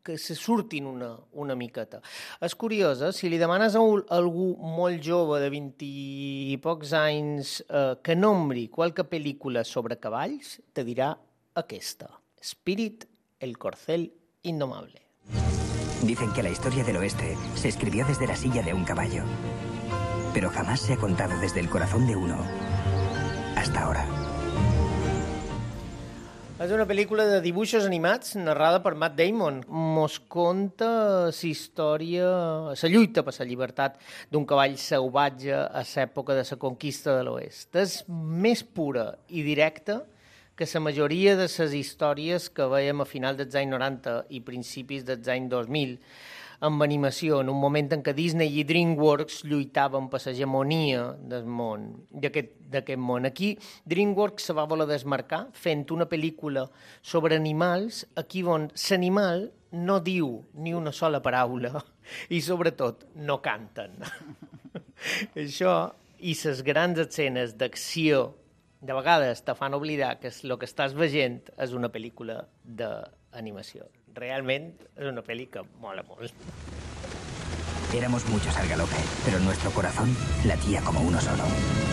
que se surtin una, una miqueta. És curiós, eh? Si li demanes a algú molt jove de vint i pocs anys eh, que nombri qualque pel·lícula sobre cavalls, te dirà aquesta, Spirit, el corcel indomable. Dicen que la historia del oeste se escribió desde la silla de un caballo, pero jamás se ha contado desde el corazón de uno hasta ahora. És una pel·lícula de dibuixos animats narrada per Matt Damon. Mos conta la història, la lluita per la llibertat d'un cavall salvatge a l'època de la conquista de l'Oest. És més pura i directa que la majoria de les històries que veiem a final dels anys noranta i principis dels anys dos mil amb animació, en un moment en què Disney i DreamWorks lluitaven per l'hegemonia del món, d'aquest món. Aquí DreamWorks se va voler desmarcar fent una pel·lícula sobre animals, aquí on l'animal no diu ni una sola paraula i, sobretot, no canten. Això i les grans escenes d'acció de vegades te fan oblidar que el que estàs veient és una pel·lícula d'animació. Realment és una pel·li que mola molt. Éramos muchos al galope, pero nuestro corazón latía como uno solo.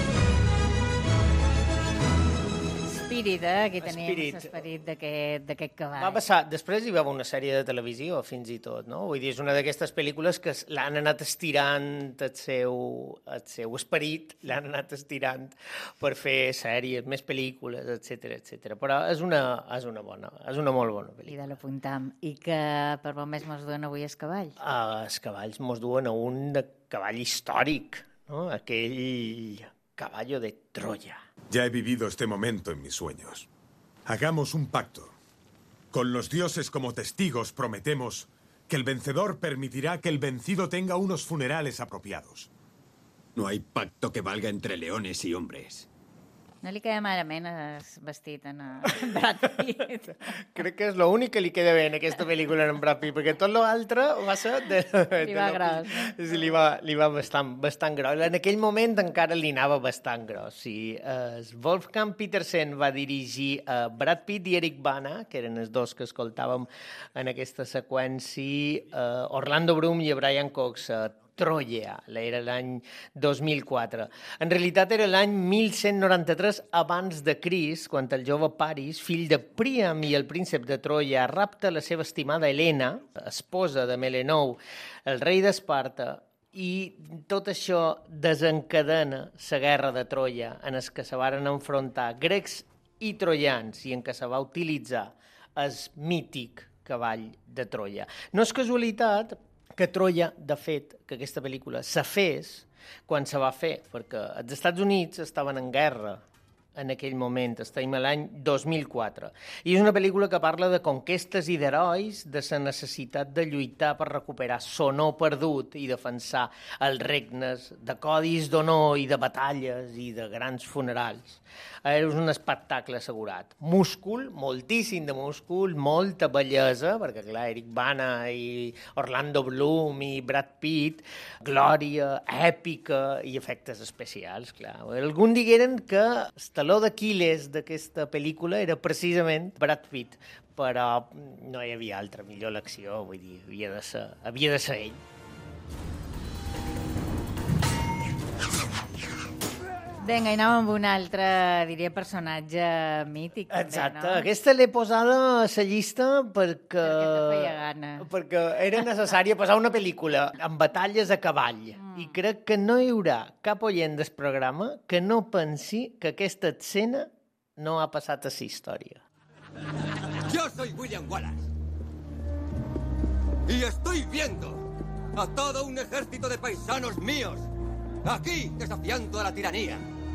Spirit, eh? Aquí tenim Spirit. l'esperit d'aquest cavall. Va passar, després hi va haver una sèrie de televisió, fins i tot, no? Vull dir, és una d'aquestes pel·lícules que l'han anat estirant el seu, el seu esperit, l'han anat estirant per fer sèries, més pel·lícules, etcètera, etcètera. Però és una, és una bona, és una molt bona pel·lícula. I de l'apuntam. I que per bon mes mos duen avui els cavalls? Ah, els cavalls mos duen a un de cavall històric, no? Aquell caballo de Troya. Ya he vivido este momento en mis sueños. Hagamos un pacto. Con los dioses como testigos prometemos que el vencedor permitirá que el vencido tenga unos funerales apropiados. No hay pacto que valga entre leones y hombres. No li queda malament el vestit en Brad Pitt. Crec que és l'únic que li queda bé en aquesta pel·lícula en Brad Pitt, perquè tot l'altre va ser... De, li va gros. Sí, li va, li va bastant, bastant gros. En aquell moment encara li anava bastant gros. Sí. Uh, Wolfgang Petersen va dirigir uh, Brad Pitt i Eric Bana, que eren els dos que escoltàvem en aquesta seqüència, uh, Orlando Bloom i Brian Cox, uh, Troia, era l'any dos mil quatre. En realitat era l'any mil cent noranta-tres abans de Crist, quan el jove Paris, fill de Príam i el príncep de Troia, rapta la seva estimada Helena, esposa de Melenou, el rei d'Esparta, i tot això desencadena la guerra de Troia, en el que se varen enfrontar grecs i troians i en què se va utilitzar el mític cavall de Troia. No és casualitat que Troia, de fet, que aquesta pel·lícula se fes quan se va fer, perquè els Estats Units estaven en guerra en aquell moment, estem a l'any dos mil quatre. I és una pel·lícula que parla de conquestes i d'herois, de la necessitat de lluitar per recuperar sonor perdut i defensar els regnes, de codis d'honor i de batalles i de grans funerals. És un espectacle assegurat. Múscul, moltíssim de múscul, molta bellesa, perquè clar, Eric Bana i Orlando Bloom i Brad Pitt, glòria, èpica i efectes especials, clar. Algun digueren que el taló d'Aquil·les d'aquesta pel·lícula era precisament Brad Pitt, però no hi havia altra millor elecció, vull dir, havia de ser, havia de ser ell. Vinga, i anem amb un altre, diria, personatge mític. Exacte, també, no? Aquesta l'he posada a la llista perquè... Perquè te feia gana. Perquè era necessària posar una pel·lícula amb batalles a cavall. Mm. I crec que no hi haurà cap oient del programa que no pensi que aquesta escena no ha passat a la història. Yo soy William Wallace. Y estoy viendo a todo un ejército de paisanos míos aquí desafiando a la tiranía.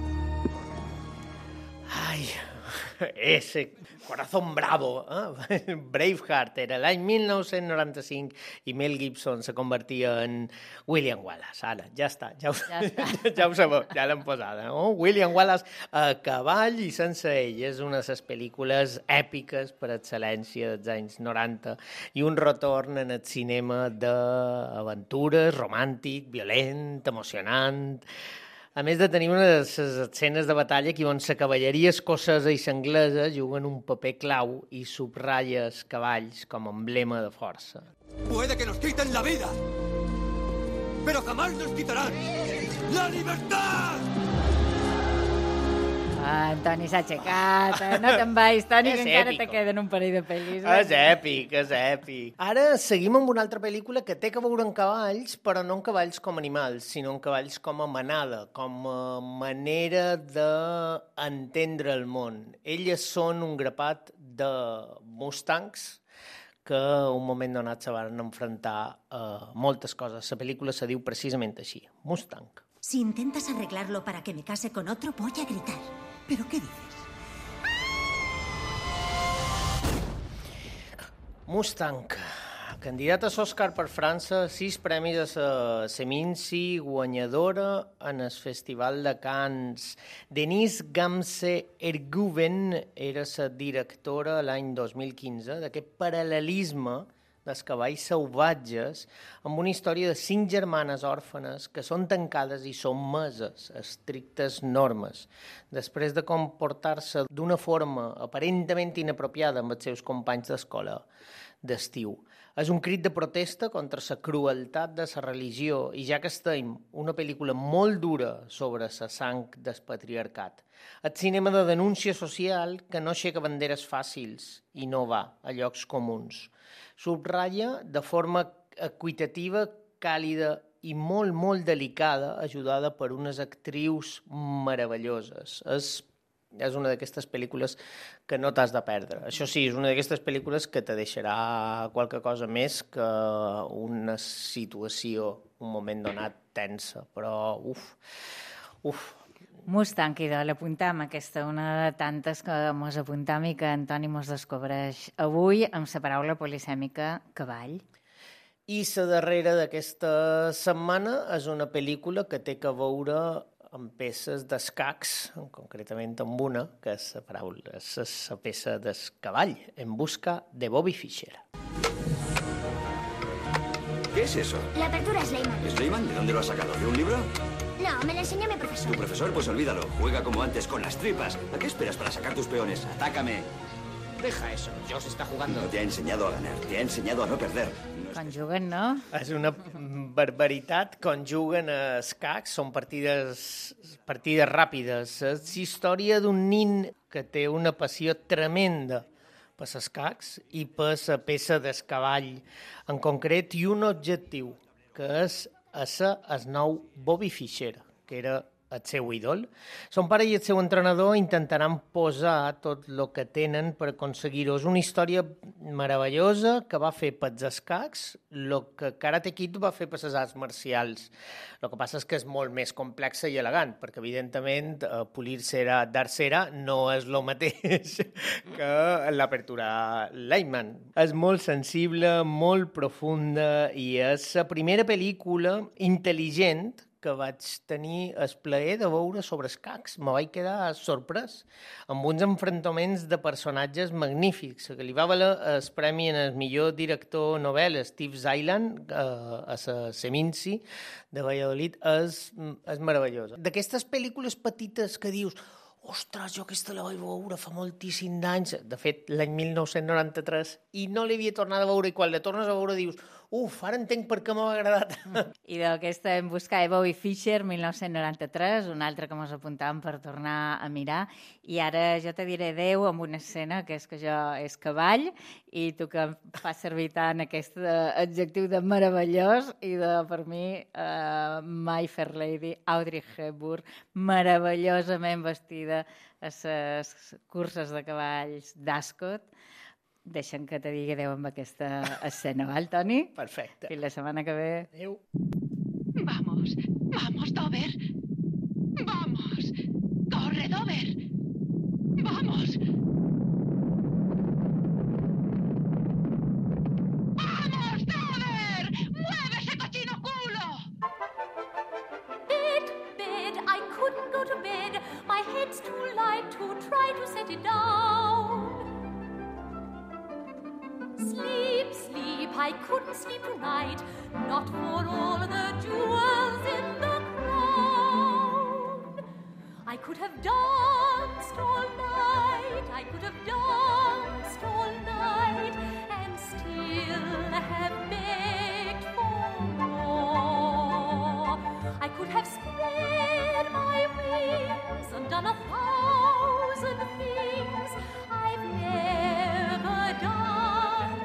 Ai, ese corazón bravo, eh? Braveheart era l'any mil nou-cents noranta-cinc i Mel Gibson se convertia en William Wallace. Ara, ja està, ja ho, ja està. ja ho sabeu, ja l'hem posada. No? William Wallace a cavall i sense ell. És una de les pel·lícules èpiques per excel·lència dels anys noranta i un retorn en el cinema d'aventures, romàntic, violent, emocionant. A més de tenir una de les escenes de batalla aquí on la cavalleria escocesa i l'anglesa juguen un paper clau i subratlla els cavalls com a emblema de força. Puede que nos quiten la vida, pero jamás nos quitarán la libertad. Ah, Toni s'ha aixecat. Eh? No te'n vagis, Toni, És que encara èpico. te queden un parell de pel·lis. És èpic, és èpic. Ara seguim amb una altra pel·lícula que té que veure amb cavalls, però no amb cavalls com animals, sinó amb cavalls com a manada, com a manera d'entendre el món. Elles són un grapat de mustangs que un moment donat se van enfrontar a moltes coses. La pel·lícula se diu precisament així, Mustang. Si intentas arreglarlo para que me case con otro, voy a gritar. ¿Pero qué dices? Mustang, candidat a l'Oscar per França, sis premis a la Seminci, guanyadora en el Festival de Cannes. Denise Gamse-Erguven era la directora l'any dos mil quinze d'aquest paral·lelisme dels cavalls salvatges amb una història de cinc germanes òrfanes que són tancades i sotmeses a estrictes normes després de comportar-se d'una forma aparentment inapropiada amb els seus companys d'escola d'estiu. És un crit de protesta contra la crueltat de la religió i ja que estem una pel·lícula molt dura sobre la sang del patriarcat. El cinema de denúncia social que no aixeca banderes fàcils i no va a llocs comuns. Subratlla de forma equitativa, càlida i molt, molt delicada, ajudada per unes actrius meravelloses. És, és una d'aquestes pel·lícules que no t'has de perdre. Això sí, és una d'aquestes pel·lícules que te deixarà qualque cosa més que una situació, un moment donat, tensa. Però, uf, uf, Mustang, idò, l'apuntam, aquesta, una de tantes que mos apuntam i que Antoni mos descobreix avui amb la paraula polisèmica cavall. I la darrera d'aquesta setmana és una pel·lícula que té que veure amb peces d'escacs, concretament amb una, que és la paraula, és la peça del cavall, En busca de Bobby Fischer. ¿Qué es eso? La apertura Sleiman. ¿Sleiman? ¿De dónde lo has sacado? ¿De un libro? No, me la enseñó mi profesor. ¿Tu profesor? Pues olvídalo. Juega como antes, con las tripas. ¿A qué esperas para sacar tus peones? ¡Atácame! Deja eso, Josh está jugando. No te ha enseñado a ganar, te ha enseñado a no perder. Conjuguen, no? És una barbaritat, conjuguen escacs, són partides, partides ràpides. És història d'un nin que té una passió tremenda per escacs i per la peça d'escavall en concret i un objectiu, que és ésser el nou Bobby Fischer, que era el seu ídol. Son pare i el seu entrenador intentaran posar tot el que tenen per aconseguir-ho. És una història meravellosa que va fer pels escacs, el que Karate Kid va fer per les arts marcials. El que passa és que és molt més complexa i elegant, perquè, evidentment, polir cera, dar cera no és el mateix que l'apertura Lehman. És molt sensible, molt profunda i és la primera pel·lícula intel·ligent que vaig tenir el plaer de veure sobre escacs. Me vaig quedar sorprès, amb uns enfrontaments de personatges magnífics. Que li va valer el premi en el millor director novel·la, Steve Zaylan, a la Seminci de Valladolid, és, és meravellosa. D'aquestes pel·lícules petites que dius ostres, jo aquesta la vaig veure fa moltíssim d'anys, de fet, l'any mil nou-cents noranta-tres, i no l'havia tornat a veure, i quan la tornes a veure dius uf, ara entenc per què m'ha agradat. I d'aquesta En busca de Bobby Fischer, mil nou-cents noranta-tres, una altra que mos apuntàvem per tornar a mirar, i ara jo te diré adeu amb una escena que és que jo és cavall, i tu que em fas servir tant aquest adjectiu de meravellós, i de, per mi, uh, My Fair Lady, Audrey Hepburn, meravellosament vestida a les curses de cavalls d'Ascot. Deixa'm que te digui adeu amb aquesta escena, val, Toni? Perfecte. Fins la setmana que ve. Adeu. Vamos, vamos, Dover. Vamos. Corre, Dover. Vamos. ¡Vamos, Dover! ¡Mueve ese cochino culo! Bed, bed, I couldn't go to bed. My head's too light to try to set it down. Sleep, sleep, I couldn't sleep tonight, not for all the jewels in the crown. I could have danced all night, I could have danced all night, and still have begged for more. I could have spread my wings and done a thousand things I've never done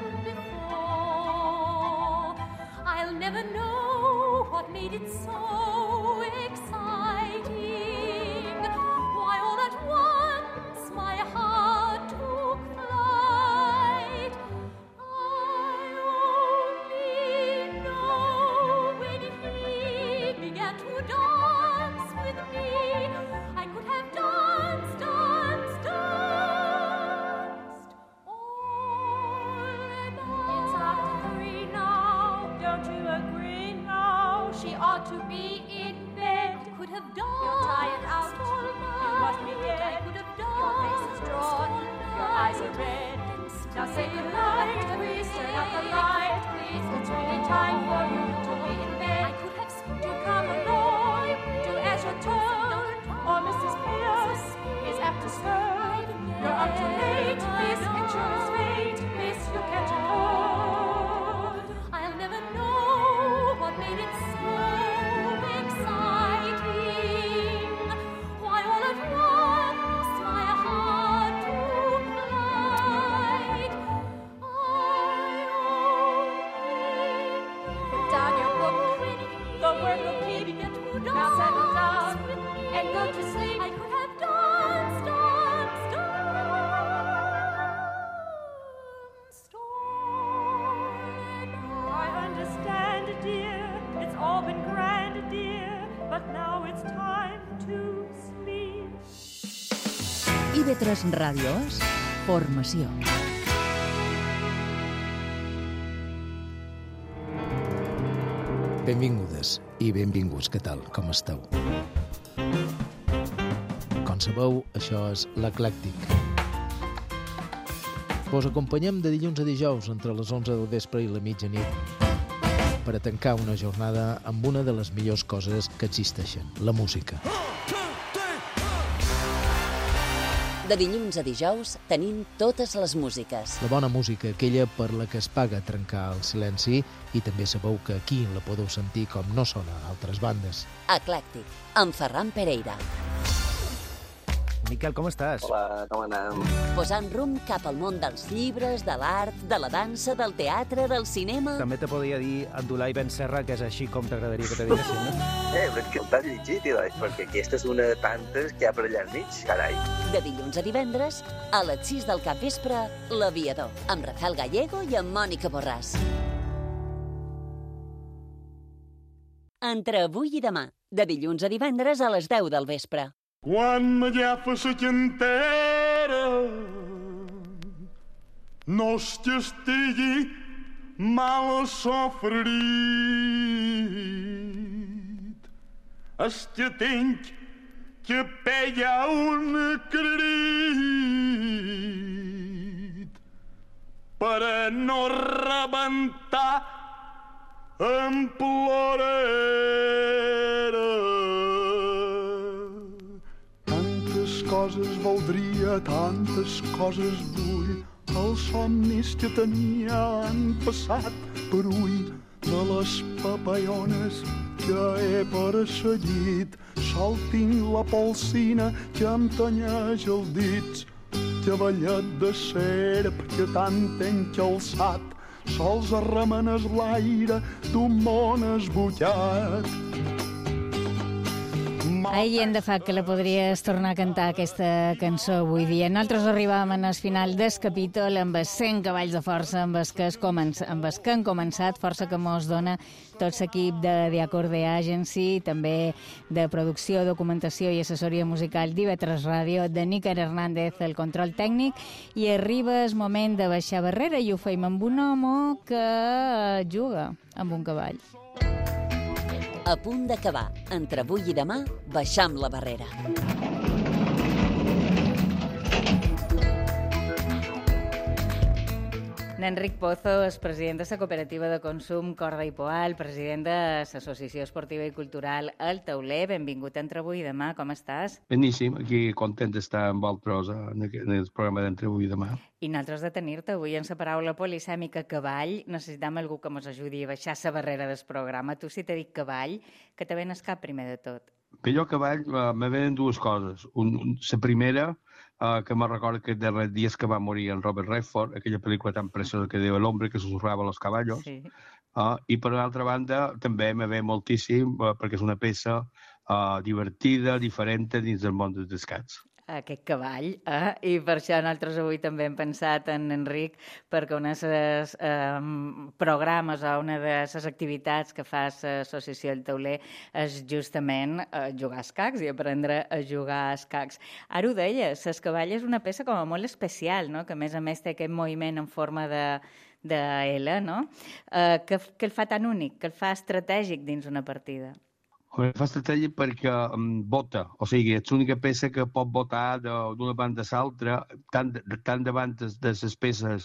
before. I'll never know what made it so exciting, why all at once my heart took flight. I only know when he began to dance with me, I could have danced, danced, danced all night. It's after three now, don't you agree now? She ought to be in bed. I could have danced. You're tired out. You must be dead. I could have danced. Your face is drawn. Your eyes are red. Now say goodnight. Please turn out the light. Please, it's really time for you to be in bed. I could have to come along to Azure Town or Missus Pierce is after serve. You're up too late. Miss insurance fate. Miss, you catch a cold. I'll never know what made it so exciting, why all at once my heart took flight. I only put down your book, the work of keep. Now settle down and go to sleep. I could have danced, danced, danced all night. I understand, dear, it's all been grand, dear, but now it's time to sleep. I V tres Ràdios, formació. Benvingudes i benvinguts, què tal, com esteu? Com sabeu, això és l'Eclèctic. Vos acompanyem de dilluns a dijous entre les onze del vespre i la mitjanit per a tancar una jornada amb una de les millors coses que existeixen, la música. De dilluns a dijous tenim totes les músiques. La bona música, aquella per la que es paga trencar el silenci, i també sabeu que aquí la podeu sentir com no sona a altres bandes. Eclèctic, amb Ferran Pereira. Miquel, com estàs? Hola, com anem? Posant rumb cap al món dels llibres, de l'art, de la dansa, del teatre, del cinema... També te podria dir Abdullah Ben Serra, que és així com t'agradaria que te diguessin, no? Eh, però és que el t'has llegit, Ilai, perquè aquesta és una de tantes que hi ha per allà al mig, carai. De dilluns a divendres, a les sis del capvespre, L'Aviador, amb Rafael Gallego i amb Mònica Borràs. Entre avui i demà, de dilluns a divendres a les deu del vespre. Quan m'agafa la llantera no es que estigui mal sofrit, és que tinc que pegar un crit per a no rebentar en plorera. Coses voldria, tantes coses vull, els somnis que tenia han passat per ull, de les papallones que he perseguit, sol tinc la polsina que em tanyeix els dits, cavallet de serp que tant tenc alçat, sols arremenes l'aire d'un món esbutllat. Ai, en de fa que la podries tornar a cantar, aquesta cançó, avui dia. Nosaltres arribàvem al final del capítol amb els cent cavalls de força, amb els que, es comença, amb els que han començat, força que mos dona tot l'equip de The Acorde Agency, també de producció, documentació i assessoria musical d'I V tres Ràdio, de Níker Hernández, el control tècnic, i arriba el moment de baixar barrera, i ho feim amb un home que juga amb un cavall. A punt d'acabar, entre avui i demà, baixam la barrera. N'Enric Pozo és president de la cooperativa de consum Corda i Poal, president de l'Associació Esportiva i Cultural El Tauler. Benvingut entre avui i demà, com estàs? Beníssim, aquí content d'estar amb vosaltres en el programa d'entre avui i demà. I nosaltres de tenir-te avui en la paraula polisèmica cavall. Necessitam algú que ens ajudi a baixar la barrera del programa. Tu si t'he dit cavall, que te ven el cap primer de tot. Per jo cavall uh, me venen dues coses. Un, un, la primera, uh, que me recordo que de els dies que va morir en Robert Redford, aquella pel·lícula tan preciosa que diu l'hombre que susurrava los caballos, sí. uh, i per una altra banda també me ve moltíssim uh, perquè és una peça uh, divertida, diferent dins del món dels escacs. Aquest cavall, eh? I per això nosaltres avui també hem pensat en Enric, perquè un dels eh, programes o una de les activitats que fa l'Associació El Tauler és justament eh, jugar a escacs i aprendre a jugar a escacs. Ara ho deies, el cavall és una peça com a molt especial, no? Que a més a més té aquest moviment en forma de, de L, no? Eh, que, que el fa tan únic, que el fa estratègic dins una partida. Fa estratègia perquè um, vota, o sigui, és l'única peça que pot votar d'una banda a l'altra, tant, tant davant de, de les peces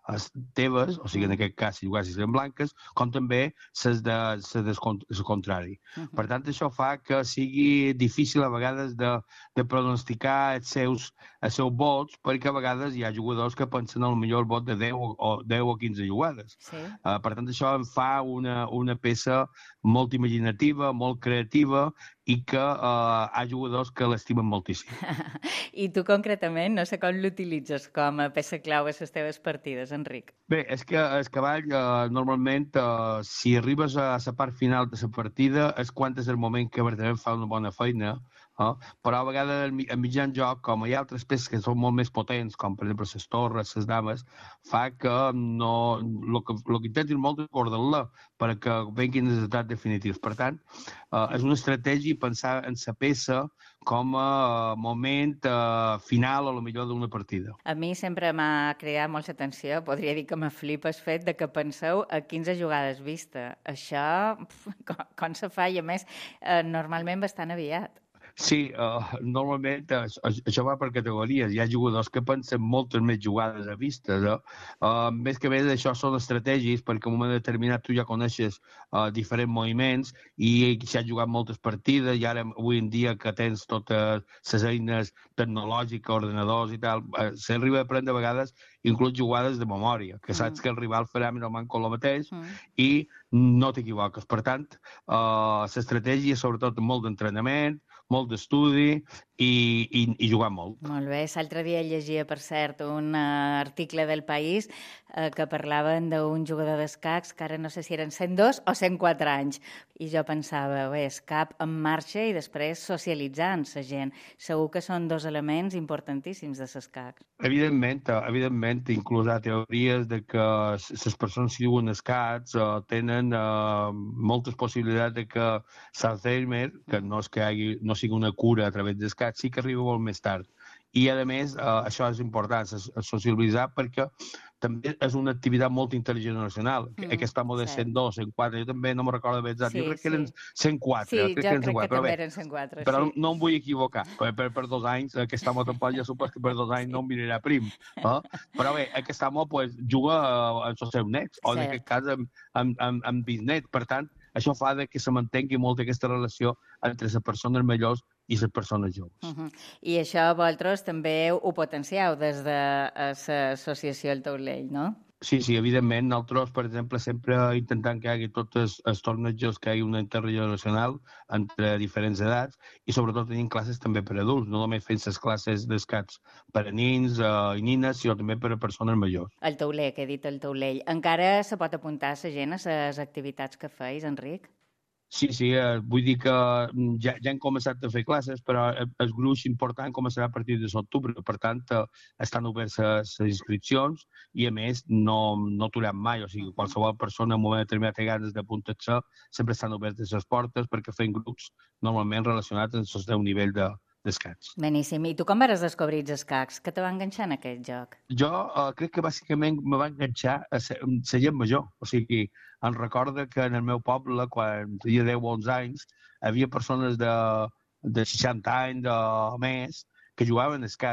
teves, o sigui, en aquest cas, si jugassis en blanques, com també les de, de, de contrari. Uh -huh. Per tant, això fa que sigui difícil a vegades de, de pronosticar els seus, els seus vots, perquè a vegades hi ha jugadors que pensen el millor vot de deu o, deu o quinze jugades. Sí. Uh, per tant, això en fa una, una peça molt imaginativa, molt creativa, i que uh, hi ha jugadors que l'estimen moltíssim. I tu concretament, no sé com l'utilitzes com a peça clau a les teves partides, Enric. Bé, és que el cavall, uh, normalment, uh, si arribes a la part final de la partida, és quan és el moment que verdaderament fa una bona feina, uh, però a vegades en mitjan joc, com hi ha altres peces que són molt més potents, com per exemple les torres, les dames, fa que no... El que, lo que intentin molt és guardar-la perquè venguin els estats definitius. Per tant, uh, és una estratègia pensar en la peça com a moment uh, final, a lo millor, d'una partida. A mi sempre m'ha creat molta atenció, podria dir que me flipa el fet de que penseu a quinze jugades vista. Això, com, com se fa, i a més, eh, normalment bastant aviat. Sí, uh, normalment uh, això va per categories. Hi ha jugadors que pensen moltes més jugades a vista. No? Uh, més que bé d'això són estratègies, perquè en un moment determinat tu ja coneixes uh, diferents moviments i s'ha jugat moltes partides, i ara avui en dia que tens totes les eines tecnològiques, ordenadors i tal, uh, s'arriba a aprendre a vegades inclús jugades de memòria, que saps mm. que el rival farà normalment com el mateix mm. i no t'equivoques. Per tant, uh, l'estratègia és sobretot molt d'entrenament, molt d'estudi i, i, i jugar molt. Molt bé. L'altre dia llegia, per cert, un uh, article del País uh, que parlaven d'un jugador d'escacs que ara no sé si eren cent dos o cent quatre anys. I jo pensava, bé, escap en marxa i després socialitzant la gent. Segur que són dos elements importantíssims de l'escac. Evidentment, evidentment, inclús hi ha teories de que les persones que juguen escacs uh, tenen uh, moltes possibilitats de que l'Alzheimer, que no és que hi hagi, no sigui una cura a través d'escacs, sí que arriba molt més tard. I, a més, eh, això és important, socialitzar, perquè també és una activitat molt intergeneracional. Mm, Aquesta moda de cent dos, cent quatre, jo també no me'n recordo ben exacte, sí, jo crec que eren cent quatre. Sí, crec jo que eren crec cent quatre, que també bé, eren cent quatre. Però sí. no em vull equivocar, per, per, per dos anys, aquesta moda tampoc ja supos que per dos anys sí. no em mirarà prim. Eh? Però bé, aquesta moda pues, juga amb els seus nets, o en aquest cas amb, amb, amb, amb bisnets. Per tant, això fa que se mantengui molt aquesta relació entre les persones millors i les persones joves. Uh -huh. I això vosaltres també ho potencieu des de l'Associació El Tauler, no? Sí, sí, evidentment. Nosaltres, per exemple, sempre intentant que hi hagi tots els, els tornejos, que hi hagi una intergeneracional entre diferents edats i sobretot tenim classes també per adults, no només fent les classes d'escacs per a nins uh, i nines, sinó també per a persones majors. El Tauler, que he dit el Tauler. Encara se pot apuntar a la gent a les activitats que feis, Enric? Sí, sí, eh, vull dir que ja, ja hem començat a fer classes, però el gruix important començarà a partir de l'octubre. Per tant, eh, estan oberts les inscripcions i, a més, no, no aturem mai. O sigui, qualsevol persona en un moment determinat té ganes d'apuntar-se, sempre estan obertes les portes perquè fem grups normalment relacionats amb el seu nivell de, d'escacs. Beníssim. I tu com vas descobrir els escacs? Què te va enganxar en aquest joc? Jo uh, crec que bàsicament me va enganxar a la gent major. O sigui, em recorda que en el meu poble, quan tenia deu o onze anys, hi havia persones de, de seixanta anys o més que jugaven escacs.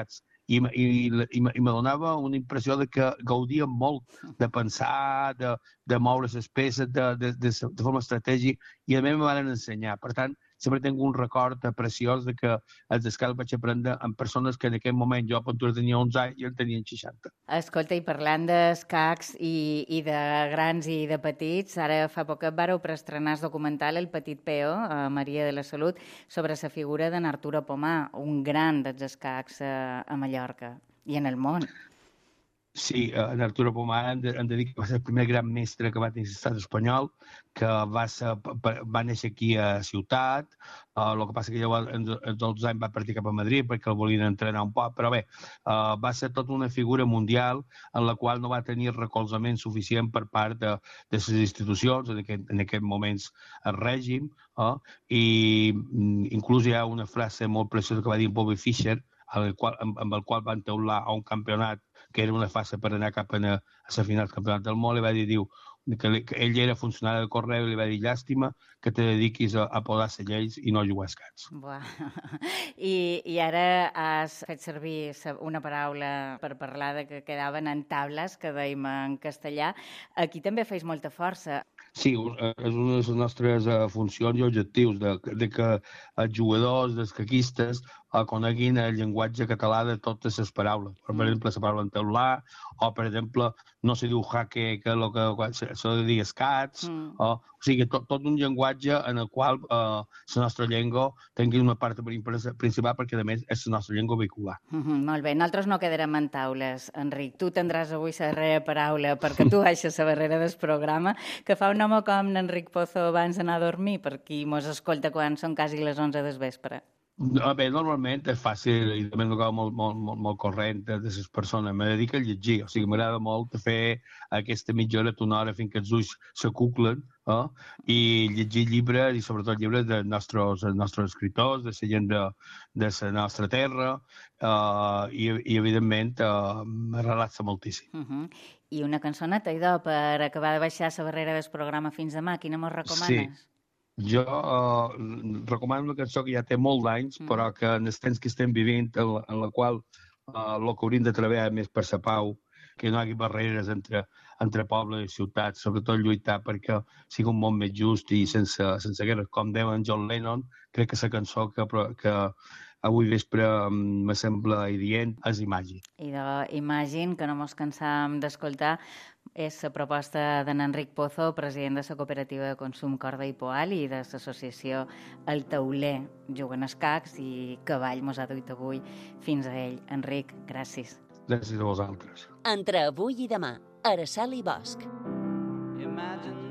i, i, i, i me donava una impressió de que gaudien molt de pensar, de, de moure les peces de, de, de, de forma estratègica, i a mi me van ensenyar. Per tant, sempre tinc un record preciós de que els escacs vaig aprendre amb persones que en aquell moment jo a tenia onze anys i en tenien seixanta. Escolta, i parlant d'escacs i, i de grans i de petits, ara fa poc vareu preestrenar el documental El petit peó, a Maria de la Salut, sobre la figura d'en Arturo Pomar, un gran dels escacs a, a Mallorca i en el món. Sí, en Arturo Pomar hem de, hem de dir que va ser el primer gran mestre que va tenir l'estat espanyol, que va, ser, va néixer aquí a Ciutat, uh, el que passa que llavors en dos anys va partir cap a Madrid perquè el volien entrenar un poc, però bé, uh, va ser tota una figura mundial en la qual no va tenir recolzament suficient per part de, de les institucions, en aquest, en aquest moments el règim, uh, i inclús hi ha una frase molt preciosa que va dir Bobby Fischer, el qual, amb, amb el qual van teular a un campionat que era una fase per anar cap a, a la final del campionat del món, li va dir, diu, que, li, que ell era funcionari del correu i li va dir, llàstima que te dediquis a, a podar les lleis i no a jugar als cats. Buah. I, I ara has fet servir una paraula per parlar de que quedaven en tables, que dèiem en castellà. Aquí també feis molta força. Sí, és una de les nostres funcions i objectius, de, de que els jugadors, els caquistes, coneguin el llenguatge català de totes les paraules. Per exemple, la paraula entaular, o, per exemple, no se diu jaque, que és el que s'ha de dir escats, mm. o, o sigui, tot, tot un llenguatge en el qual eh, la nostra llengua tingui una part principal, perquè, a més, és la nostra llengua vehicular. Mm -hmm, molt bé. Nosaltres no quedarem en taules, Enric. Tu tindràs avui la darrera paraula, perquè tu baixes la barrera del programa, que fa un home com l'Enric Pozo abans d'anar a dormir, per qui mos escolta quan són quasi les onze del vespre. No, bé, normalment és fàcil i també no cal molt, molt, molt, molt corrent de les persones. Me dedico a llegir, o sigui, m'agrada molt fer aquesta mitja hora, una hora, fins que els ulls s'acuclen, eh? I llegir llibres, i sobretot llibres dels nostres, nostres escriptors, de la gent de, de la nostra terra, eh, i, i evidentment eh, me relaxa moltíssim. Uh -huh. I una cançoneta, idò, per acabar de baixar la barrera del programa fins demà, quina mos recomanes? Sí. Jo uh, recomano una cançó que ja té molt d'anys, mm. però que en els temps que estem vivint, en la, en la qual uh, el que hauríem de treballar més per la pau, que no hi hagi barreres entre, entre poble i ciutat, sobretot lluitar perquè sigui un món més just i sense, sense guerra. Com diu en John Lennon, crec que la cançó que, que avui vespre um, me sembla idient és Imagine. I de Imagine, que no mos cansam d'escoltar, és la proposta d'en Enric Pozo, president de la cooperativa de consum Corda i Poal i de l'associació El Tauler, juguen escacs i cavall mos ha duit avui fins a ell. Enric, gràcies. Gràcies a vosaltres. Entre avui i demà, Araceli Bosch. Imagine